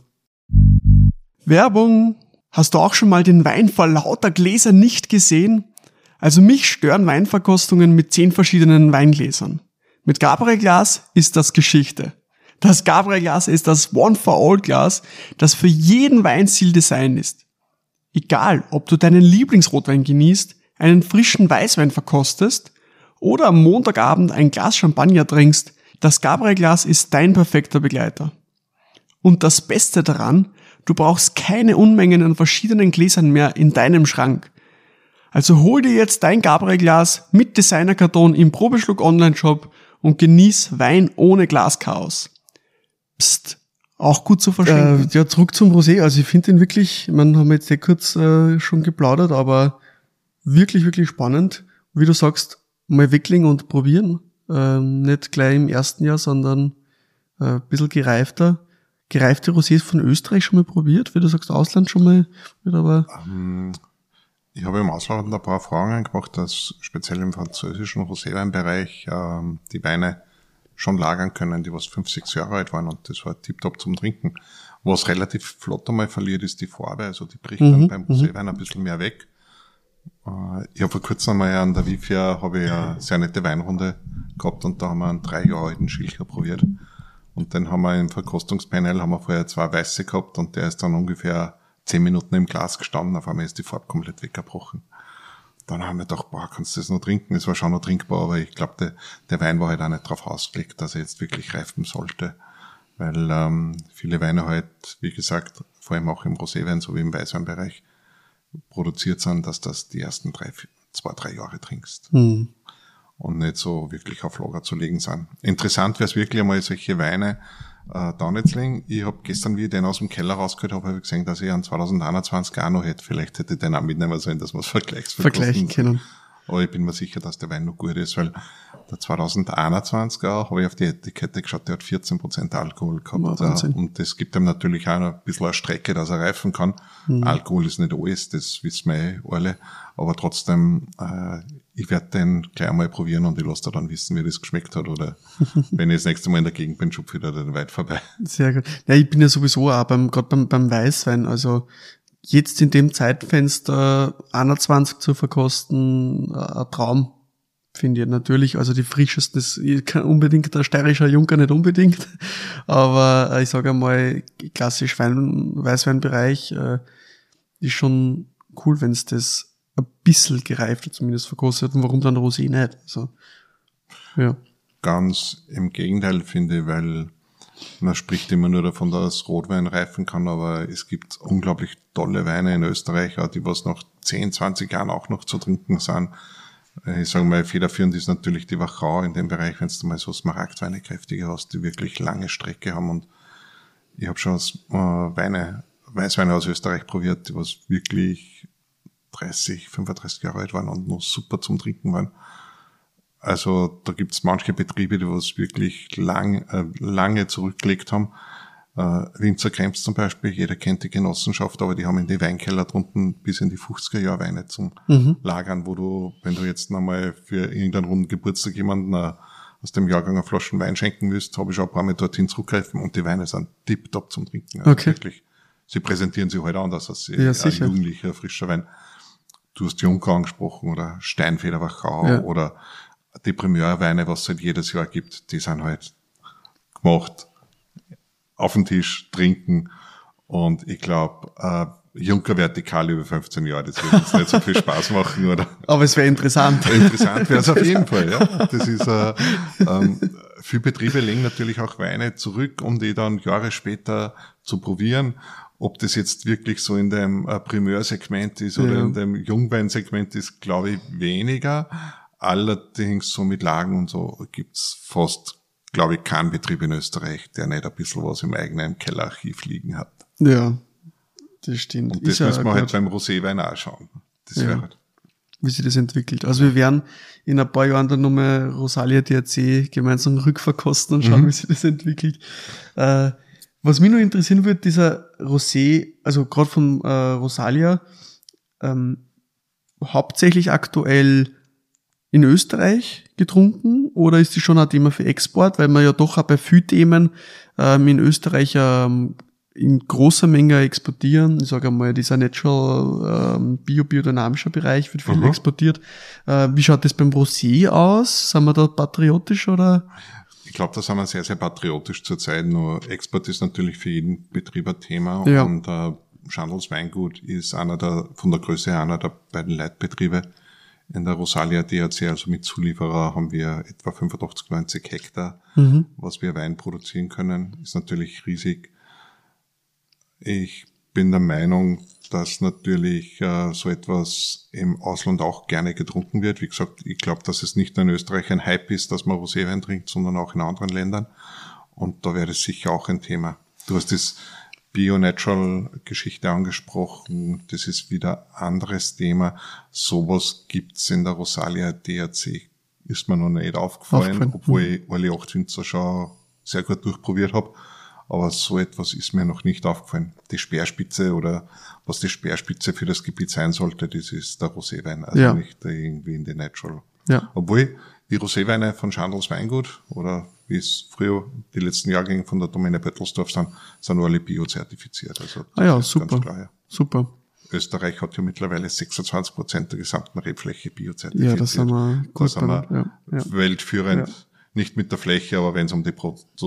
Werbung! Hast du auch schon mal den Wein vor lauter Gläsern nicht gesehen? Also mich stören Weinverkostungen mit 10 verschiedenen Weingläsern. Mit Gabriel Glas ist das Geschichte. Das Gabriel Glas ist das One-for-All-Glas, das für jeden Weinstil designt ist. Egal, ob du deinen Lieblingsrotwein genießt, einen frischen Weißwein verkostest oder am Montagabend ein Glas Champagner trinkst, das Gabriel Glas ist dein perfekter Begleiter. Und das Beste daran, du brauchst keine Unmengen an verschiedenen Gläsern mehr in deinem Schrank. Also hol dir jetzt dein Gabriel Glas mit Designerkarton im Probeschluck Online-Shop und genieß Wein ohne Glaschaos. Psst, auch gut zu verschenken. Ja, zurück zum Rosé. Also ich finde den wirklich, man haben jetzt kurz schon geplaudert, aber wirklich, wirklich spannend. Wie du sagst, mal weglegen und probieren. Nicht gleich im ersten Jahr, sondern ein bisschen gereifter. Gereifte Rosés von Österreich schon mal probiert? Wie du sagst, Ausland schon mal? Aber ich habe im Ausland ein paar Erfahrungen gemacht, dass speziell im französischen Roséweinbereich die Weine schon lagern können, die was 5, 6 Jahre alt waren und das war tiptop zum Trinken. Was relativ flott einmal verliert, ist die Farbe, also die bricht dann beim Roséwein ein bisschen mehr weg. Ich habe vor kurzem einmal an der WIFIA habe ich eine sehr nette Weinrunde gehabt und da haben wir einen 3 Jahre alten Schilcher probiert. Und dann haben wir im Verkostungspanel vorher 2 weiße gehabt und der ist dann ungefähr 10 Minuten im Glas gestanden, auf einmal ist die Farbe komplett weggebrochen. Dann haben wir gedacht, kannst du das noch trinken? Es war schon noch trinkbar, aber ich glaube, der Wein war halt auch nicht darauf ausgelegt, dass er jetzt wirklich reifen sollte. Weil viele Weine halt, wie gesagt, vor allem auch im Roséwein, so wie im Weißweinbereich, produziert sind, dass das die ersten 2, 3 Jahre trinkst. Und nicht so wirklich auf Lager zu legen sind. Interessant wäre es wirklich einmal, solche Weine da nicht zu legen. Ich habe gestern, wie ich den aus dem Keller rausgehört habe, ich gesehen, dass ich an 2021 auch noch hätte. Vielleicht hätte ich den auch mitnehmen sollen, dass wir es vergleichen können. Aber ich bin mir sicher, dass der Wein noch gut ist, weil der 2021er habe ich auf die Etikette geschaut, der hat 14% Alkohol gehabt. Und das gibt ihm natürlich auch noch ein bisschen eine Strecke, dass er reifen kann. Alkohol ist nicht alles, das wissen wir alle. Aber trotzdem, ich werde den gleich einmal probieren und ich lasse da dann wissen, wie das geschmeckt hat. Oder wenn ich das nächste Mal in der Gegend bin, schub wieder den weit vorbei. Sehr gut. Ja, ich bin ja sowieso auch gerade beim Weißwein, also jetzt in dem Zeitfenster 21 zu verkosten, ein Traum, finde ich natürlich. Also die frischesten, das kann unbedingt der steirischer Junker nicht unbedingt, aber ich sage einmal, klassisch Weißweinbereich ist schon cool, wenn es das ein bisschen gereifter zumindest verkostet und warum dann Rosé nicht. Also, ja. Ganz im Gegenteil, finde ich, weil man spricht immer nur davon, dass Rotwein reifen kann, aber es gibt unglaublich tolle Weine in Österreich, die was nach 10, 20 Jahren auch noch zu trinken sind. Ich sage mal, federführend ist natürlich die Wachau in dem Bereich, wenn du mal so Smaragdweine kräftige hast, die wirklich lange Strecke haben. Und ich habe schon Weißweine aus Österreich probiert, die was wirklich 30, 35 Jahre alt waren und noch super zum Trinken waren. Also da gibt's manche Betriebe, die was wirklich lange zurückgelegt haben. Winzer Krems zum Beispiel, jeder kennt die Genossenschaft, aber die haben in die Weinkeller drunten bis in die 50er Jahre Weine zum Lagern, wo du, wenn du jetzt nochmal für irgendeinen runden Geburtstag jemanden aus dem Jahrgang eine Flaschen Wein schenken willst, habe ich schon ein paar Mal dorthin zurückgreifen und die Weine sind tipptopp zum Trinken. Also wirklich, sie präsentieren sich heute anders als ein jugendlicher, frischer Wein. Du hast Junker angesprochen oder Steinfeder Wachau oder die Primärweine, was es halt jedes Jahr gibt, die sind halt gemacht, auf den Tisch, trinken und ich glaube, Junker vertikal über 15 Jahre, das wird uns nicht so viel Spaß machen, oder? Aber es wäre interessant. Interessant wäre es auf jeden Fall, ja. Das ist viele Betriebe legen natürlich auch Weine zurück, um die dann Jahre später zu probieren. Ob das jetzt wirklich so in dem Primeursegment ist oder in dem Jungweinsegment ist, glaube ich, weniger. Allerdings so mit Lagen und so gibt's fast, glaube ich, keinen Betrieb in Österreich, der nicht ein bisschen was im eigenen Kellerarchiv liegen hat. Ja, das stimmt. Und das müssen wir halt beim Roséwein auch schauen. Das wäre halt. Wie sich das entwickelt. Also wir werden in ein paar Jahren dann nochmal Rosalia DRC gemeinsam rückverkosten und schauen, wie sich das entwickelt. Was mich noch interessieren würde, dieser Rosé, also gerade von Rosalia, hauptsächlich aktuell in Österreich getrunken oder ist die schon ein Thema für Export, weil man ja doch auch bei vielen Themen in Österreich in großer Menge exportieren. Ich sage einmal, dieser natural biodynamischer Bereich wird viel exportiert. Wie schaut das beim Rosé aus? Sind wir da patriotisch oder? Ich glaube, da sind wir sehr, sehr patriotisch zurzeit. Nur Export ist natürlich für jeden Betrieb ein Thema. Ja. Und Schandls Weingut ist von der Größe her einer der beiden Leitbetriebe. In der Rosalia DRC, also mit Zulieferer, haben wir etwa 85, 90 Hektar, was wir Wein produzieren können. Ist natürlich riesig. Ich bin der Meinung, dass natürlich so etwas im Ausland auch gerne getrunken wird. Wie gesagt, ich glaube, dass es nicht nur in Österreich ein Hype ist, dass man Roséwein trinkt, sondern auch in anderen Ländern. Und da wäre es sicher auch ein Thema. Du hast das Bio-Natural-Geschichte angesprochen. Das ist wieder ein anderes Thema. Sowas gibt's in der Rosalia DRC. Ist mir noch nicht aufgefallen. Obwohl ich alle 8 Winzer schon sehr gut durchprobiert habe. Aber so etwas ist mir noch nicht aufgefallen. Die Speerspitze oder was die Speerspitze für das Gebiet sein sollte, das ist der Roséwein, also nicht irgendwie in die Natural. Ja. Obwohl die Roséweine von Schandls Weingut oder wie es früher die letzten Jahrgänge von der Domäne Böttelsdorf sind alle biozertifiziert. Also super. Ganz klar, ja. Super. Österreich hat ja mittlerweile 26% der gesamten Rebfläche biozertifiziert. Ja, das sind wir gut. Da sind wir weltführend, nicht mit der Fläche, aber wenn es um die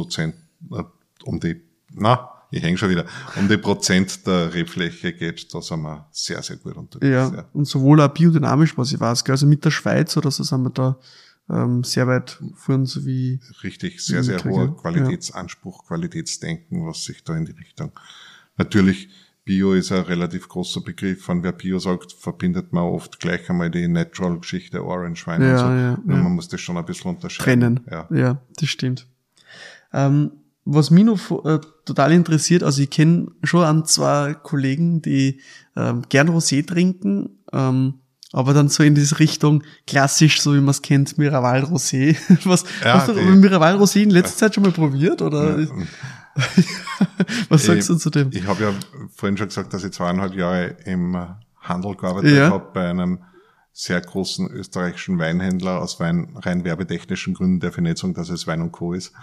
um die Prozent der Rebfläche geht, da sind wir sehr, sehr gut unterwegs. Ja, und sowohl auch biodynamisch, was ich weiß, also mit der Schweiz oder so sind wir da sehr weit vorn, so wie... Richtig, sehr, sehr hoher Qualitätsanspruch, Qualitätsdenken, was sich da in die Richtung... Natürlich, Bio ist ein relativ großer Begriff. Wenn wer Bio sagt, verbindet man oft gleich einmal die Natural-Geschichte, Orange Wein und so. Nur man muss das schon ein bisschen unterscheiden. Trennen. Ja, das stimmt. Was mich noch total interessiert, also ich kenne schon 2 Kollegen, die gern Rosé trinken, aber dann so in diese Richtung klassisch, so wie man es kennt, Miraval Rosé. Hast du Miraval Rosé in letzter Zeit schon mal probiert? Oder was sagst du zu dem? Ich habe ja vorhin schon gesagt, dass ich 2,5 Jahre im Handel gearbeitet habe bei einem sehr großen österreichischen Weinhändler. Aus rein werbetechnischen Gründen darf ich nicht sagen, dass es Wein und Co. ist.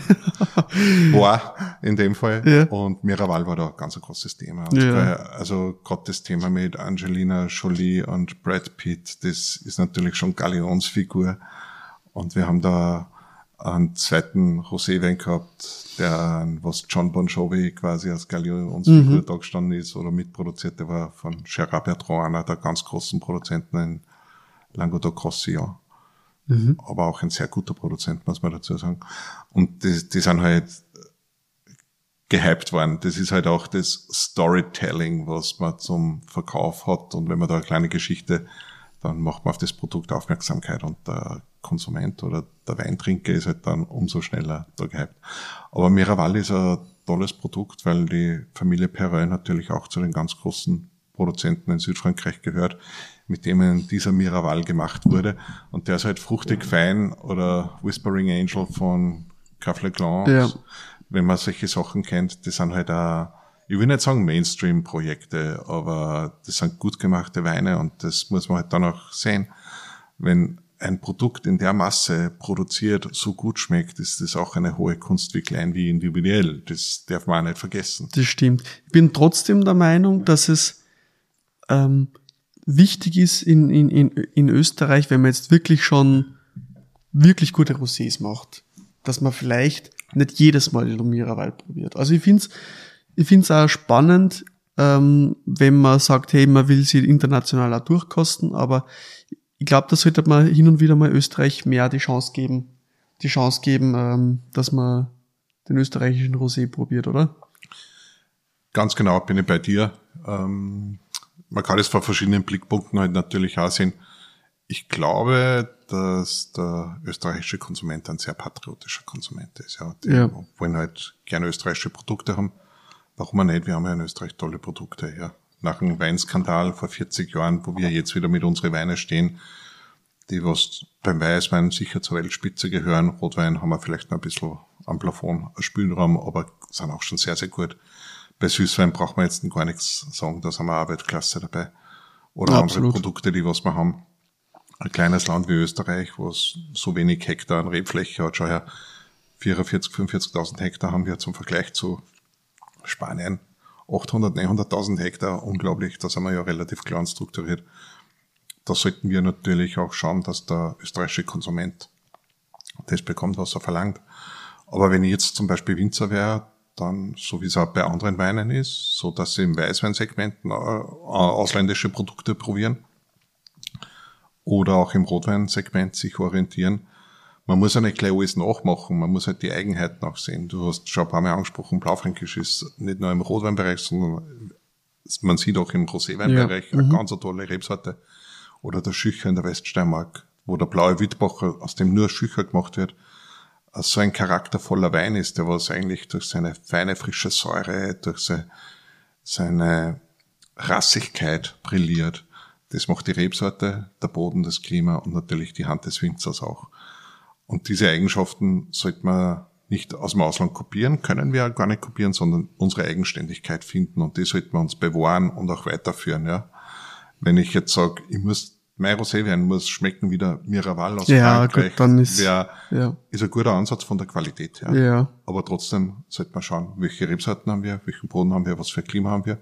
War in dem Fall. Ja. Und Miraval war da ein ganz großes Thema. Also gerade das Thema mit Angelina Jolie und Brad Pitt, das ist natürlich schon Galionsfigur. Und wir haben da einen zweiten Roséwein gehabt, was John Bon Jovi quasi als Galionsfigur da gestanden ist oder mitproduziert. Der war von Gérard Bertrand, einer der ganz großen Produzenten in Languedoc-Roussillon. Aber auch ein sehr guter Produzent, muss man dazu sagen. Und die sind halt gehypt worden. Das ist halt auch das Storytelling, was man zum Verkauf hat. Und wenn man da eine kleine Geschichte, dann macht man auf das Produkt Aufmerksamkeit und der Konsument oder der Weintrinker ist halt dann umso schneller da gehypt. Aber Miraval ist ein tolles Produkt, weil die Familie Perrin natürlich auch zu den ganz großen Produzenten in Südfrankreich gehört, mit denen dieser Miraval gemacht wurde. Und der ist halt fruchtig fein oder Whispering Angel von Caf Leclanc. Ja. Wenn man solche Sachen kennt, das sind halt auch, ich will nicht sagen Mainstream-Projekte, aber das sind gut gemachte Weine und das muss man halt dann auch sehen. Wenn ein Produkt in der Masse produziert, so gut schmeckt, ist das auch eine hohe Kunst, wie klein wie individuell. Das darf man auch nicht vergessen. Das stimmt. Ich bin trotzdem der Meinung, dass es wichtig ist in Österreich, wenn man jetzt wirklich schon wirklich gute Rosés macht, dass man vielleicht nicht jedes Mal den Miraval probiert. Also ich find's auch spannend, wenn man sagt, hey, man will sie international auch durchkosten, aber ich glaube, da sollte man hin und wieder mal Österreich mehr die Chance geben, die Chance geben, dass man den österreichischen Rosé probiert, oder? Ganz genau, bin ich bei dir. Man kann das von verschiedenen Blickpunkten halt natürlich auch sehen. Ich glaube, dass der österreichische Konsument ein sehr patriotischer Konsument ist. Ja. Die wollen halt gerne österreichische Produkte haben. Warum auch nicht? Wir haben ja in Österreich tolle Produkte. Ja. Nach dem Weinskandal vor 40 Jahren, wo wir jetzt wieder mit unseren Weinen stehen, die was beim Weißwein sicher zur Weltspitze gehören. Rotwein haben wir vielleicht noch ein bisschen am Plafond Spielraum, aber sind auch schon sehr, sehr gut. Bei Süßwein braucht man jetzt gar nichts sagen, da sind wir auch Weltklasse dabei. Oder andere Produkte, die was wir haben. Ein kleines Land wie Österreich, wo es so wenig Hektar an Rebfläche hat, schau her, 44.000, 45.000 Hektar haben wir zum Vergleich zu Spanien. 800.000, 900.000 Hektar, unglaublich, da sind wir ja relativ klein strukturiert. Da sollten wir natürlich auch schauen, dass der österreichische Konsument das bekommt, was er verlangt. Aber wenn ich jetzt zum Beispiel Winzer wäre, dann, so wie es auch bei anderen Weinen ist, so dass sie im Weißweinsegment ausländische Produkte probieren oder auch im Rotweinsegment sich orientieren. Man muss ja nicht gleich alles nachmachen, man muss halt die Eigenheiten auch sehen. Du hast schon ein paar Mal angesprochen, Blaufränkisch ist nicht nur im Rotweinbereich, sondern man sieht auch im Roséweinbereich eine ganz tolle Rebsorte. Oder der Schücher in der Weststeiermark, wo der blaue Wittbacher, aus dem nur Schücher gemacht wird, so ein charaktervoller Wein ist, der was eigentlich durch seine feine, frische Säure, durch seine Rassigkeit brilliert. Das macht die Rebsorte, der Boden, das Klima und natürlich die Hand des Winzers auch. Und diese Eigenschaften sollte man nicht aus dem Ausland kopieren, können wir gar nicht kopieren, sondern unsere Eigenständigkeit finden und die sollten wir uns bewahren und auch weiterführen. Ja. Wenn ich jetzt sage, mein Roséwein muss schmecken wie der Miraval aus Frankreich, gut, dann ist ein guter Ansatz von der Qualität her. Ja. Aber trotzdem sollte man schauen, welche Rebsorten haben wir, welchen Boden haben wir, was für ein Klima haben wir.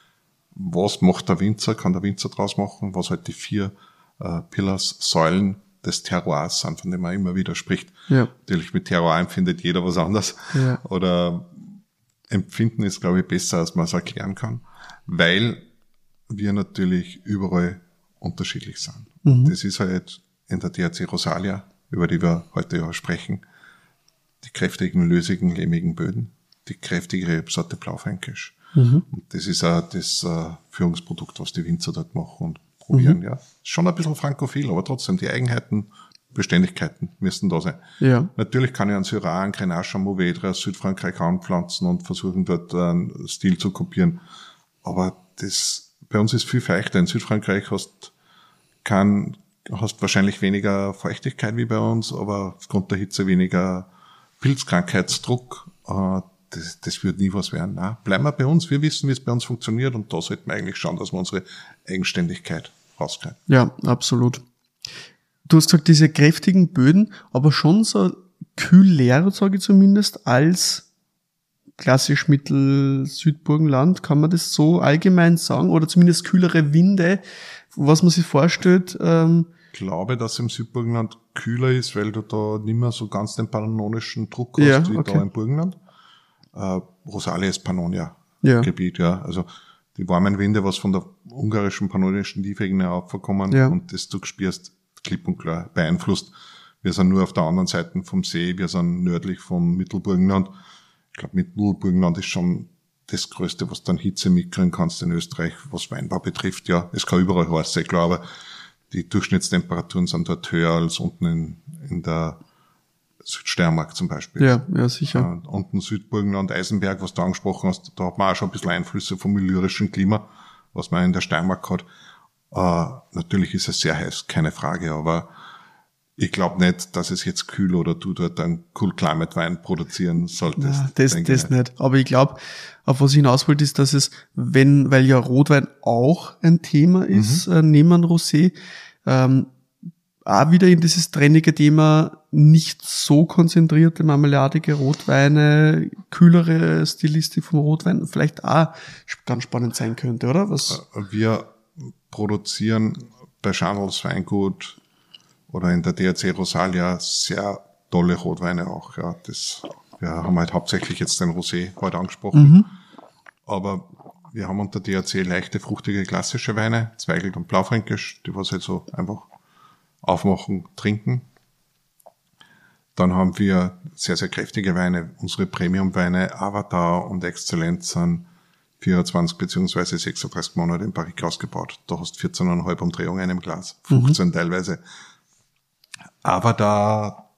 Was macht der Winzer, kann der Winzer draus machen, was halt die 4 Pillars, Säulen des Terroirs sind, von dem man immer wieder spricht. Ja. Natürlich mit Terroir empfindet jeder was anderes. Ja. Oder empfinden ist, glaube ich, besser, als man es erklären kann. Weil wir natürlich überall unterschiedlich sind. Das ist halt in der DRC Rosalia, über die wir heute ja sprechen, die kräftigen, lösigen, lehmigen Böden, die kräftige Rebsorte Blaufränkisch. Und das ist auch das Führungsprodukt, was die Winzer dort machen und probieren. Ja, schon ein bisschen frankophil, aber trotzdem die Eigenheiten, Beständigkeiten müssen da sein. Ja. Natürlich kann ich einen Syrah, einen Grenache, einen Mourvèdre aus Südfrankreich anpflanzen und versuchen dort einen Stil zu kopieren. Aber bei uns ist viel feuchter. In Südfrankreich hast wahrscheinlich weniger Feuchtigkeit wie bei uns, aber aufgrund der Hitze weniger Pilzkrankheitsdruck. Das wird nie was werden. Nein, bleiben wir bei uns. Wir wissen, wie es bei uns funktioniert und da sollten wir eigentlich schauen, dass wir unsere Eigenständigkeit rauskriegen. Ja, absolut. Du hast gesagt, diese kräftigen Böden, aber schon so kühl leer, sage ich zumindest, als klassisch Mittel-Südburgenland. Kann man das so allgemein sagen? Oder zumindest kühlere Winde, was man sich vorstellt? Ich glaube, dass im Südburgenland kühler ist, weil du da nicht mehr so ganz den pannonischen Druck hast wie da im Burgenland. Rosalia ist Pannonia-Gebiet, ja. Also die warmen Winde, was von der ungarischen pannonischen Tiefebene aufkommen und das du spürst, klipp und klar beeinflusst. Wir sind nur auf der anderen Seite vom See, wir sind nördlich vom Mittelburgenland. Ich glaube, Mittelburgenland ist schon das Größte, was du an Hitze mitkriegen kannst in Österreich, was Weinbau betrifft. Ja, es kann überall heiß sein, klar, aber die Durchschnittstemperaturen sind dort höher als unten in der Südsteiermark zum Beispiel. Ja, sicher. Unten Südburgenland, Eisenberg, was du angesprochen hast, da hat man auch schon ein bisschen Einflüsse vom illyrischen Klima, was man in der Steiermark hat. Natürlich ist es sehr heiß, keine Frage, aber ich glaube nicht, dass es jetzt kühl oder du dort einen Cool Climate Wein produzieren solltest. Ja, das nicht. Aber ich glaube, auf was ich hinaus wollte, ist, dass es, weil ja Rotwein auch ein Thema ist, neben Rosé, auch wieder in dieses trennige Thema nicht so konzentrierte, marmeladige Rotweine, kühlere Stilistik vom Rotwein vielleicht auch ganz spannend sein könnte, oder? Wir produzieren bei Scharnls Weingut oder in der DRC Rosalia sehr tolle Rotweine auch. Ja, wir haben halt hauptsächlich jetzt den Rosé heute angesprochen, aber wir haben unter DRC leichte, fruchtige, klassische Weine, Zweigelt und Blaufränkisch, die was halt so einfach aufmachen, trinken. Dann haben wir sehr, sehr kräftige Weine. Unsere Premium-Weine Avatar und Exzellenz sind 24 bzw. 36 Monate in Barrique ausgebaut. Da hast du 14,5 Umdrehungen in einem Glas, 15 teilweise. Avatar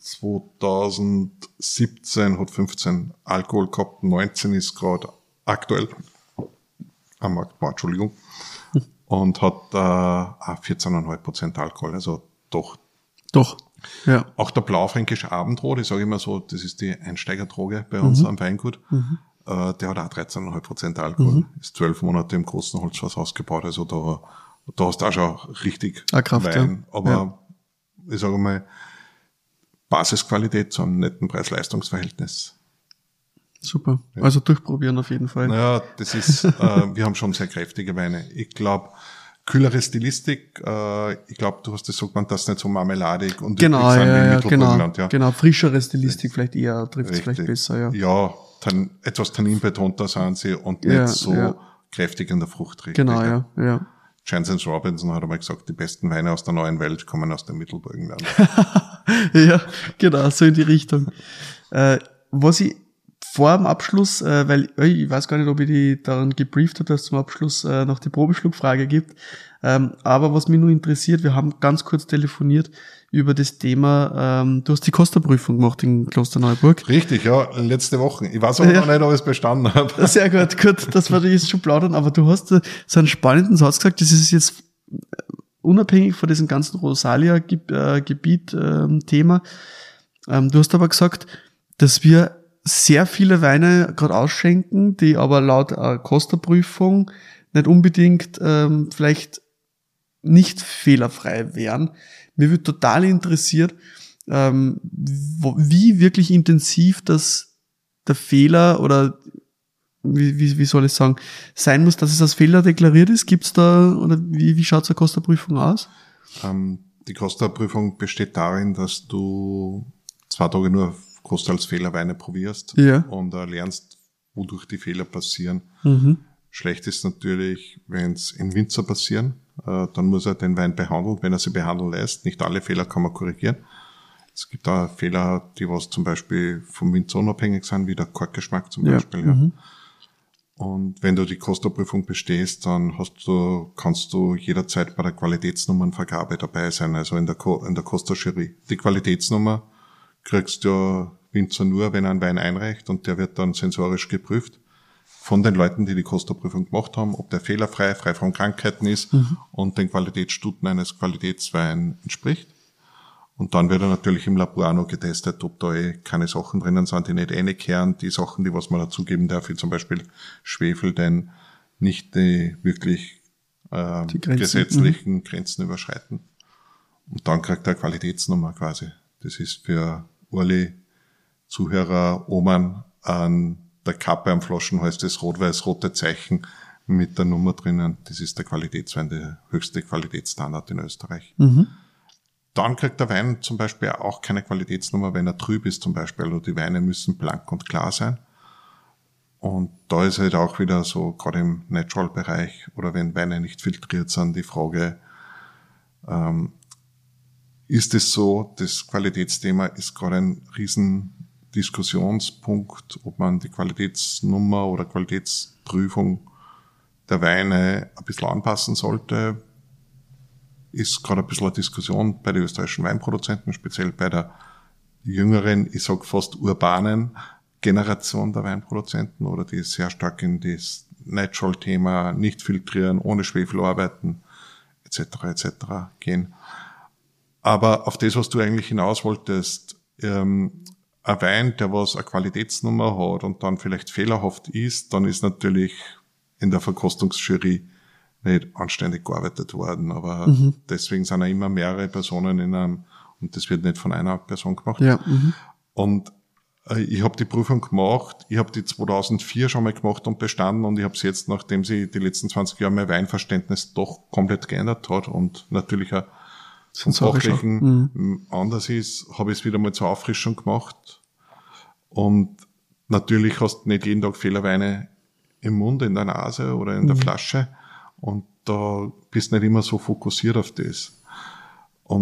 2017 hat 15 Alkohol gehabt, 19 ist gerade aktuell am Markt, Entschuldigung, und hat auch 14,5% Alkohol, also doch. Ja. Auch der Blaufränkische Abendrot, ich sage immer so, das ist die Einsteigerdroge bei uns am Weingut, der hat auch 13,5% Alkohol, ist 12 Monate im großen Holzfass ausgebaut, also da hast du auch schon richtig Kraft, Wein, ja. aber ich sage mal, Basisqualität zu einem netten Preis-Leistungs-Verhältnis. Super. Ja. Also durchprobieren auf jeden Fall. Naja, das ist, wir haben schon sehr kräftige Weine. Ich glaube, kühlere Stilistik, ich glaube, du hast das so genannt, das nicht so marmeladig und genau, Mittelburgenland, genau, frischere Stilistik vielleicht eher, trifft es vielleicht besser, Ja, etwas tanninbetonter sind sie und nicht so kräftig in der Frucht. Genau, ja. Jansen Robinson hat einmal gesagt, die besten Weine aus der neuen Welt kommen aus dem Mittelburgenland. Ja, genau, so in die Richtung. Was ich vor dem Abschluss, weil ich weiß gar nicht, ob ich die daran gebrieft habe, dass es zum Abschluss noch die Probeschluckfrage gibt, aber was mich nur interessiert, wir haben ganz kurz telefoniert über das Thema, du hast die Kosterprüfung gemacht in Klosterneuburg. Richtig, ja, letzte Woche. Ich weiß aber noch nicht, ob ich es bestanden habe. Sehr gut, dass wir jetzt schon plaudern, aber du hast so einen spannenden Satz gesagt, das ist jetzt unabhängig von diesem ganzen Rosalia-Gebiet-Thema. Du hast aber gesagt, dass wir sehr viele Weine gerade ausschenken, die aber laut Kosterprüfung nicht unbedingt vielleicht nicht fehlerfrei wären. Mir wird total interessiert, wie wirklich intensiv das der Fehler oder wie soll ich sagen, sein muss, dass es als Fehler deklariert ist. Gibt's da, oder wie schaut so eine Kosterprüfung aus? Die Kosterprüfung besteht darin, dass du 2 Tage nur Kost als Fehlerweine probierst und lernst, wodurch die Fehler passieren. Schlecht ist natürlich, wenn es in Winzer passieren, dann muss er den Wein behandeln, wenn er sie behandeln lässt. Nicht alle Fehler kann man korrigieren. Es gibt auch Fehler, die was zum Beispiel vom Winzer unabhängig sind, wie der Korkgeschmack zum Beispiel. Ja. Und wenn du die Kosterprüfung bestehst, dann kannst du jederzeit bei der Qualitätsnummernvergabe dabei sein, also in der Kosterjury. Die Qualitätsnummer kriegst du Winzer nur, wenn er einen Wein einreicht, und der wird dann sensorisch geprüft von den Leuten, die die Kosterprüfung gemacht haben, ob der fehlerfrei, frei von Krankheiten ist und den Qualitätsstuten eines Qualitätsweins entspricht. Und dann wird er natürlich im Labor auch noch getestet, ob da keine Sachen drinnen sind, die nicht reinkehren, die Sachen, die was man dazugeben darf, wie zum Beispiel Schwefel, denn nicht die wirklich die gesetzlichen Grenzen überschreiten. Und dann kriegt er eine Qualitätsnummer quasi. Das ist für alle Zuhörer Oman an der Kappe am Flaschenhals das rot-weiß-rote Zeichen mit der Nummer drinnen. Das ist der Qualitätswein, der höchste Qualitätsstandard in Österreich. Dann kriegt der Wein zum Beispiel auch keine Qualitätsnummer, wenn er trüb ist zum Beispiel. Also die Weine müssen blank und klar sein. Und da ist halt auch wieder so, gerade im Natural-Bereich oder wenn Weine nicht filtriert sind, die Frage, ist es so, das Qualitätsthema ist gerade ein riesen Diskussionspunkt, ob man die Qualitätsnummer oder Qualitätsprüfung der Weine ein bisschen anpassen sollte. Ist gerade ein bisschen eine Diskussion bei den österreichischen Weinproduzenten, speziell bei der jüngeren, ich sag fast urbanen Generation der Weinproduzenten, oder die sehr stark in das Natural-Thema, nicht filtrieren, ohne Schwefel arbeiten, etc. gehen. Aber auf das, was du eigentlich hinaus wolltest, ein Wein, der was eine Qualitätsnummer hat und dann vielleicht fehlerhaft ist, dann ist natürlich in der Verkostungsjury nicht anständig gearbeitet worden, aber deswegen sind ja immer mehrere Personen in einem, und das wird nicht von einer Person gemacht. Und ich habe die Prüfung gemacht, ich habe die 2004 schon mal gemacht und bestanden, und ich habe es jetzt, nachdem sie die letzten 20 Jahre mein Weinverständnis doch komplett geändert hat und natürlich auch vom Fachlichen anders ist, habe ich es wieder mal zur Auffrischung gemacht. Und natürlich hast du nicht jeden Tag Fehlerweine im Mund, in der Nase oder in der Flasche. Und da bist du nicht immer so fokussiert auf das. Und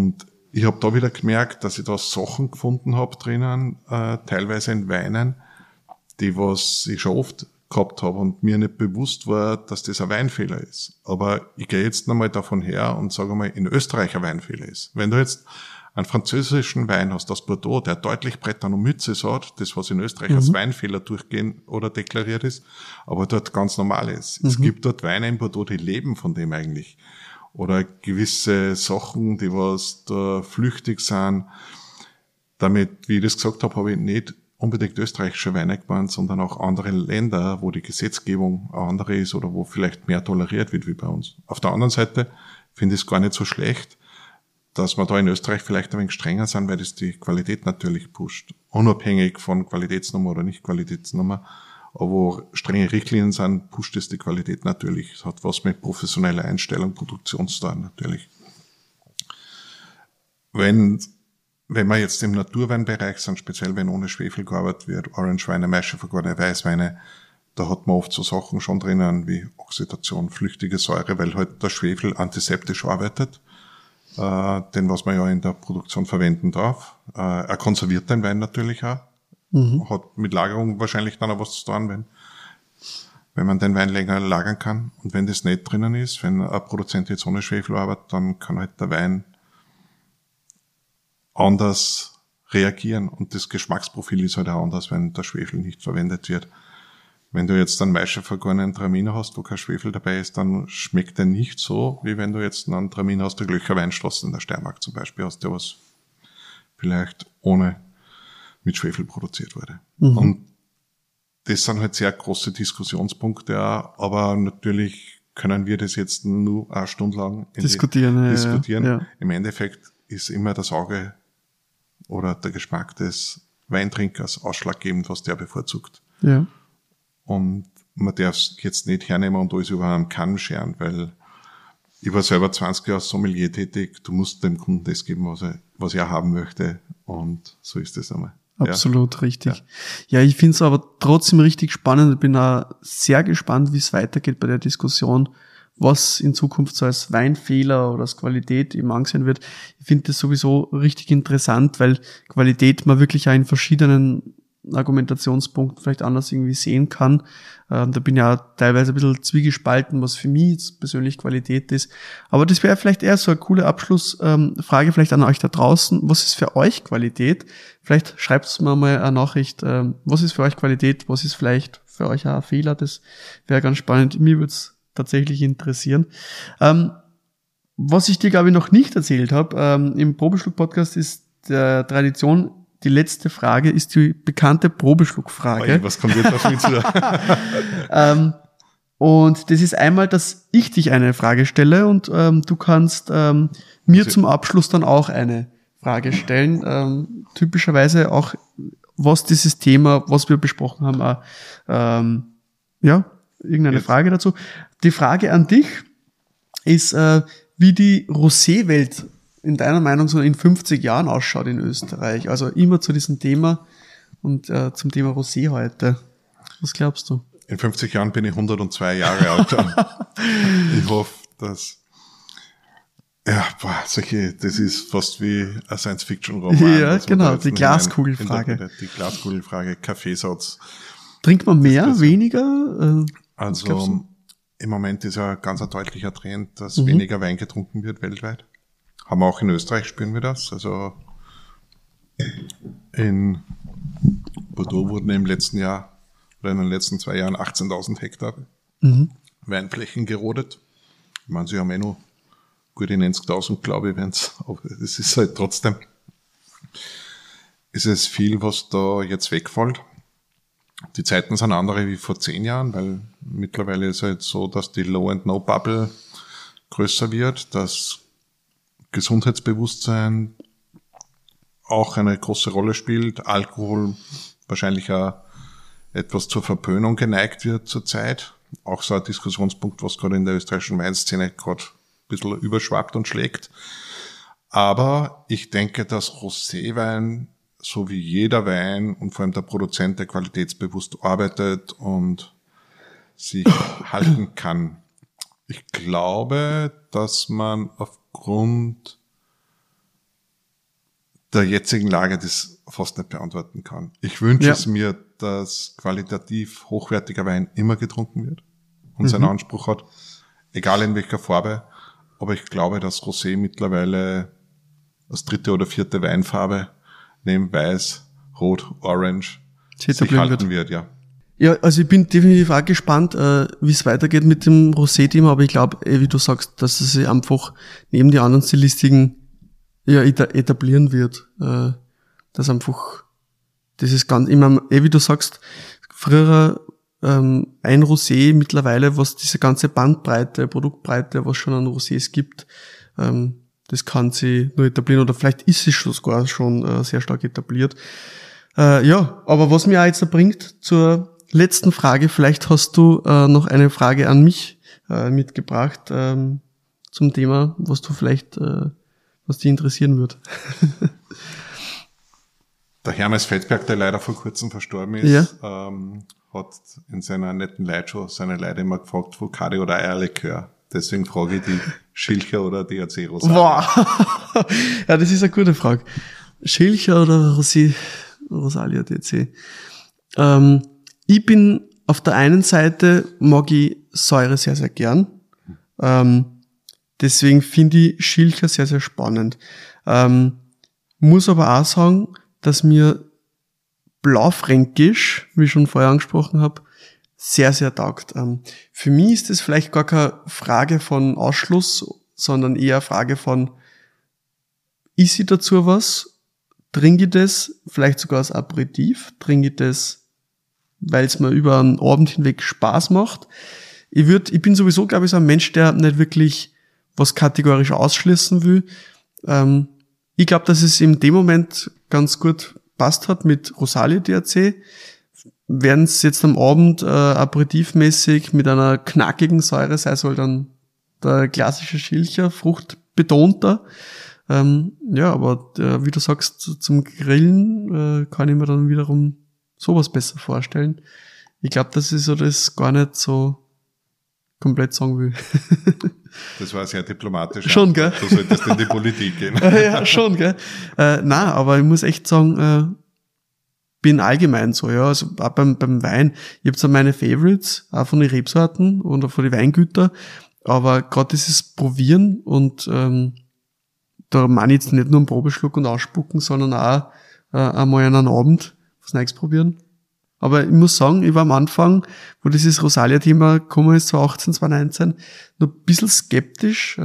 ich habe da wieder gemerkt, dass ich da Sachen gefunden habe drinnen, teilweise in Weinen, die was ich schon oft gehabt habe und mir nicht bewusst war, dass das ein Weinfehler ist. Aber ich gehe jetzt nochmal davon her und sage mal, in Österreich ein Weinfehler ist. Wenn du jetzt einen französischen Wein hast aus Bordeaux, der deutlich Brettanomyces hat, das was in Österreich als Weinfehler durchgehen oder deklariert ist, aber dort ganz normal ist. Es gibt dort Weine in Bordeaux, die leben von dem eigentlich. Oder gewisse Sachen, die was da flüchtig sind. Damit, wie ich das gesagt habe, habe ich nicht unbedingt österreichische Weine gemeint, sondern auch andere Länder, wo die Gesetzgebung eine andere ist oder wo vielleicht mehr toleriert wird wie bei uns. Auf der anderen Seite finde ich es gar nicht so schlecht, dass wir da in Österreich vielleicht ein wenig strenger sind, weil das die Qualität natürlich pusht. Unabhängig von Qualitätsnummer oder nicht Qualitätsnummer. Aber wo strenge Richtlinien sind, pusht es die Qualität natürlich. Das hat was mit professioneller Einstellung, Produktion zu tun, natürlich. Wenn wir jetzt im Naturweinbereich sind, speziell wenn ohne Schwefel gearbeitet wird, Orangeweine, Maischevergorene Weißweine, da hat man oft so Sachen schon drinnen wie Oxidation, flüchtige Säure, weil halt der Schwefel antiseptisch arbeitet, den was man ja in der Produktion verwenden darf. Er konserviert den Wein natürlich auch. Hat mit Lagerung wahrscheinlich dann auch was zu tun, wenn man den Wein länger lagern kann. Und wenn das nicht drinnen ist, wenn ein Produzent jetzt ohne Schwefel arbeitet, dann kann halt der Wein anders reagieren. Und das Geschmacksprofil ist halt auch anders, wenn der Schwefel nicht verwendet wird. Wenn du jetzt einen maischevergorenen Traminer hast, wo kein Schwefel dabei ist, dann schmeckt der nicht so, wie wenn du jetzt einen Traminer aus der Glöcher Weinstraße in der Steiermark zum Beispiel hast, der was vielleicht ohne mit Schwefel produziert wurde. Und das sind halt sehr große Diskussionspunkte auch, aber natürlich können wir das jetzt nur eine Stunde lang diskutieren. Ja. Im Endeffekt ist immer das Auge oder der Geschmack des Weintrinkers ausschlaggebend, was der bevorzugt. Ja. Und man darf es jetzt nicht hernehmen und alles über einen Kamm scheren, weil ich war selber 20 Jahre als Sommelier tätig. Du musst dem Kunden das geben, was er haben möchte. Und so ist das einmal. Absolut, richtig. Ja, ich finde es aber trotzdem richtig spannend. Ich bin auch sehr gespannt, wie es weitergeht bei der Diskussion, was in Zukunft so als Weinfehler oder als Qualität eben angesehen wird. Ich finde das sowieso richtig interessant, weil Qualität man wirklich auch in verschiedenen Argumentationspunkten vielleicht anders irgendwie sehen kann. Da bin ich ja teilweise ein bisschen zwiegespalten, was für mich jetzt persönlich Qualität ist. Aber das wäre vielleicht eher so eine coole Abschlussfrage vielleicht an euch da draußen. Was ist für euch Qualität? Vielleicht schreibt mir mal eine Nachricht. Was ist für euch Qualität? Was ist vielleicht für euch auch ein Fehler? Das wäre ganz spannend. Mir würde es tatsächlich interessieren. Was ich dir, glaube ich, noch nicht erzählt habe, im Probeschluck-Podcast ist der Tradition, die letzte Frage ist die bekannte Probeschluck-Frage. Was kommt jetzt auf mich zu? Und das ist einmal, dass ich dich eine Frage stelle und du kannst mir zum Abschluss dann auch eine Frage stellen. Typischerweise auch, was dieses Thema, was wir besprochen haben, irgendeine Frage dazu. Die Frage an dich ist, wie die Rosé-Welt in deiner Meinung so in 50 Jahren ausschaut in Österreich. Also immer zu diesem Thema und zum Thema Rosé heute. Was glaubst du? In 50 Jahren bin ich 102 Jahre alt. Ich hoffe, dass das ist fast wie ein Science-Fiction-Roman. Ja, genau, die Glaskugelfrage. Die Glaskugelfrage, Kaffeesatz. Trinkt man mehr, weniger? Also im Moment ist ja ganz ein deutlicher Trend, dass weniger Wein getrunken wird weltweit. Haben wir auch in Österreich, spüren wir das. Also in Bordeaux wurden im letzten Jahr oder in den letzten 2 Jahren 18.000 Hektar Weinflächen gerodet. Ich meine, sie haben noch gute 90.000, glaube ich, aber es ist halt trotzdem, ist es viel, was da jetzt wegfällt. Die Zeiten sind andere wie vor 10 Jahren, weil mittlerweile ist es halt so, dass die Low-and-No-Bubble größer wird, dass Gesundheitsbewusstsein auch eine große Rolle spielt, Alkohol wahrscheinlich auch etwas zur Verpönung geneigt wird zurzeit. Auch so ein Diskussionspunkt, was gerade in der österreichischen Weinszene gerade ein bisschen überschwappt und schlägt. Aber ich denke, dass Roséwein, so wie jeder Wein und vor allem der Produzent, der qualitätsbewusst arbeitet und sich halten kann. Ich glaube, dass man aufgrund der jetzigen Lage das fast nicht beantworten kann. Ich wünsche es mir, dass qualitativ hochwertiger Wein immer getrunken wird und seinen Anspruch hat, egal in welcher Farbe. Aber ich glaube, dass Rosé mittlerweile als 3. oder 4. Weinfarbe neben Weiß, Rot, Orange sich halten wird, ja. Ja, also ich bin definitiv auch gespannt, wie es weitergeht mit dem Rosé-Thema, aber ich glaube, wie du sagst, dass es sich einfach neben die anderen Stilistiken etablieren wird. Dass einfach, das ist ganz, immer, wie du sagst, früher ein Rosé mittlerweile, was diese ganze Bandbreite, Produktbreite, was schon an Rosés gibt, das kann sie nur etablieren, oder vielleicht ist es sogar schon sehr stark etabliert. Aber was mir auch jetzt bringt zur letzten Frage, vielleicht hast du noch eine Frage an mich mitgebracht zum Thema, was du vielleicht, was dich interessieren wird. Der Hermes Feldberg, der leider vor kurzem verstorben ist, hat in seiner netten Leitshow seine Leute immer gefragt, Bacardi oder Eierlikör. Deswegen frage ich die, Schilcher oder DRC Rosalia? Wow. Ja, das ist eine gute Frage. Schilcher oder Rosalia DRC? Ich bin auf der einen Seite, mag ich Säure sehr, sehr gern. Deswegen finde ich Schilcher sehr, sehr spannend. Muss aber auch sagen, dass mir Blaufränkisch, wie ich schon vorher angesprochen habe, sehr, sehr taugt. Für mich ist das vielleicht gar keine Frage von Ausschluss, sondern eher eine Frage von, isst ich dazu was? Trinke ich das vielleicht sogar als Aperitif? Trinke ich das, weil es mir über einen Abend hinweg Spaß macht? Ich bin sowieso, glaube ich, so ein Mensch, der nicht wirklich was kategorisch ausschließen will. Ich glaube, dass es in dem Moment ganz gut passt hat mit Rosalia DRC. Werden es jetzt am Abend aperitivmäßig mit einer knackigen Säure sein soll, dann der klassische Schilcher, fruchtbetonter. Aber wie du sagst, zum Grillen kann ich mir dann wiederum sowas besser vorstellen. Ich glaube, dass ich so das gar nicht so komplett sagen will. Das war sehr diplomatisch. Schon, gell? Du solltest in die Politik gehen. Ja, schon, gell? Nein, aber ich muss echt sagen, bin allgemein so, ja, also auch beim Wein. Ich habe zwar meine Favorites, auch von den Rebsorten und von den Weingütern, aber gerade dieses Probieren und da meine ich jetzt nicht nur einen Probeschluck und ausspucken, sondern auch einmal an einem Abend was Neues probieren. Aber ich muss sagen, ich war am Anfang, wo dieses Rosalia-Thema gekommen ist, 2018, 2019, noch ein bisschen skeptisch,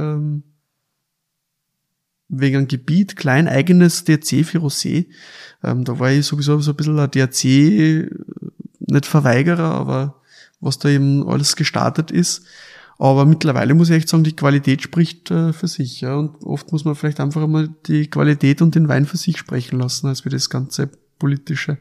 wegen einem Gebiet, klein eigenes DRC für Rosé. Da war ich sowieso so ein bisschen ein DRC, nicht Verweigerer, aber was da eben alles gestartet ist. Aber mittlerweile muss ich echt sagen, die Qualität spricht für sich. Ja. Und oft muss man vielleicht einfach einmal die Qualität und den Wein für sich sprechen lassen, als wie das ganze Politische.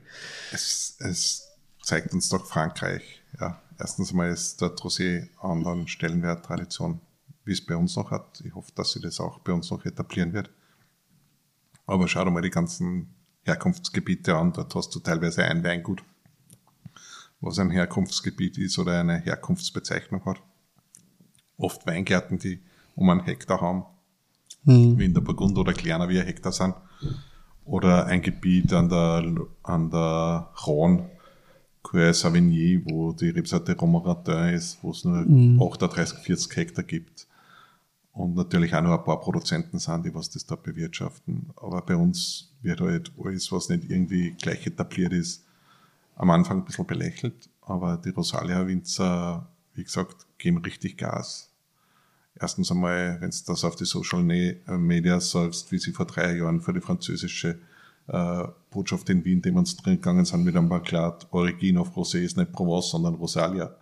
Es zeigt uns doch Frankreich. Ja. Erstens mal ist dort Rosé einen anderen Stellenwert, Tradition, wie es bei uns noch hat. Ich hoffe, dass sich das auch bei uns noch etablieren wird. Aber schau dir mal die ganzen Herkunftsgebiete an. Dort hast du teilweise ein Weingut, was ein Herkunftsgebiet ist oder eine Herkunftsbezeichnung hat. Oft Weingärten, die um einen Hektar haben, wie in der Burgund oder kleiner wie ein Hektar sind. Oder ein Gebiet an der Rhône, Cueille Savigny, wo die Rebsorte Romorantin ist, wo es nur 38, 40 Hektar gibt. Und natürlich auch nur ein paar Produzenten sind, die was das da bewirtschaften. Aber bei uns wird halt alles, was nicht irgendwie gleich etabliert ist, am Anfang ein bisschen belächelt. Aber die Rosalia-Winzer, wie gesagt, geben richtig Gas. Erstens einmal, wenn du das auf die Social Media sagst, wie sie vor 3 Jahren für die französische Botschaft in Wien demonstrieren gegangen sind mit einem Plakat, Origine of Rosé ist nicht Provence, sondern Rosalia.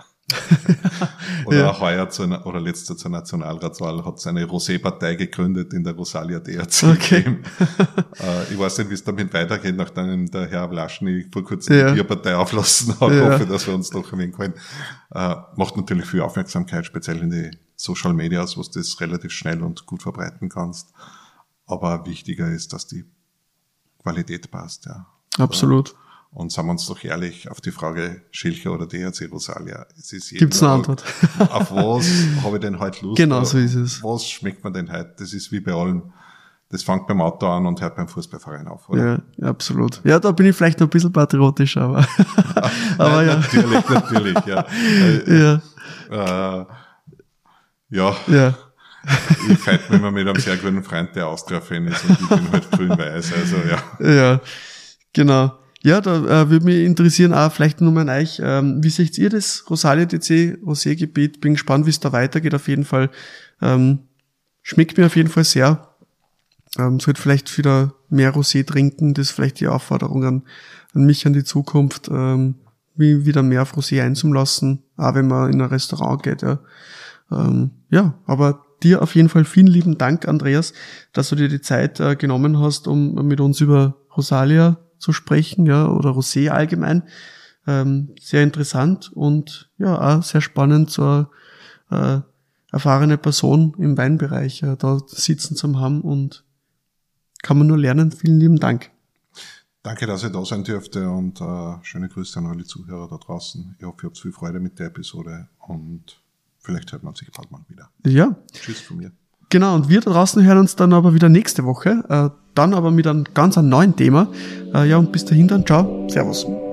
Oder auch heuer oder letztes zur Nationalratswahl hat seine Rosé-Partei gegründet in der Rosalia DRC. Okay. Ich weiß nicht, wie es damit weitergeht, nachdem der Herr Vlaschny vor kurzem die Bierpartei auflassen hat. Ich hoffe, dass wir uns doch erwähnen können. Macht natürlich viel Aufmerksamkeit, speziell in die Social Medias, wo du das relativ schnell und gut verbreiten kannst. Aber wichtiger ist, dass die Qualität passt. Ja. Absolut. Und sagen wir uns doch ehrlich, auf die Frage Schilcher oder DRC Rosalia, es ist gibt's eine Antwort? Auf was habe ich denn heute Lust? Genau, so ist es. Was schmeckt man denn heute? Das ist wie bei allem. das fängt beim Auto an und hört beim Fußballverein auf, oder? Ja, absolut. Ja, da bin ich vielleicht noch ein bisschen patriotisch, aber, aber nein, ja. Natürlich, ja. Ja. Ich fight mich immer mit einem sehr guten Freund, der Austria-Fan ist, und ich bin halt grün-weiß, also ja. Ja, genau. Ja, da würde mich interessieren, auch vielleicht nur mal an euch, wie seht ihr das Rosalia DC Rosé-Gebiet? Bin gespannt, wie es da weitergeht, auf jeden Fall. Schmeckt mir auf jeden Fall sehr. Sollte vielleicht wieder mehr Rosé trinken, das ist vielleicht die Aufforderung an mich, an die Zukunft, wieder mehr auf Rosé einzulassen, auch wenn man in ein Restaurant geht, ja. Aber dir auf jeden Fall vielen lieben Dank, Andreas, dass du dir die Zeit genommen hast, um mit uns über Rosalia zu sprechen, ja, oder Rosé allgemein. Sehr interessant und ja, auch sehr spannend, so eine erfahrene Person im Weinbereich da sitzen zu haben, und kann man nur lernen. Vielen lieben Dank. Danke, dass ich da sein durfte, und schöne Grüße an alle Zuhörer da draußen. Ich hoffe, ihr habt viel Freude mit der Episode, und vielleicht hört man sich bald mal wieder. Ja. Tschüss von mir. Genau, und wir da draußen hören uns dann aber wieder nächste Woche, dann aber mit einem ganz neuen Thema. Und bis dahin dann, ciao, servus.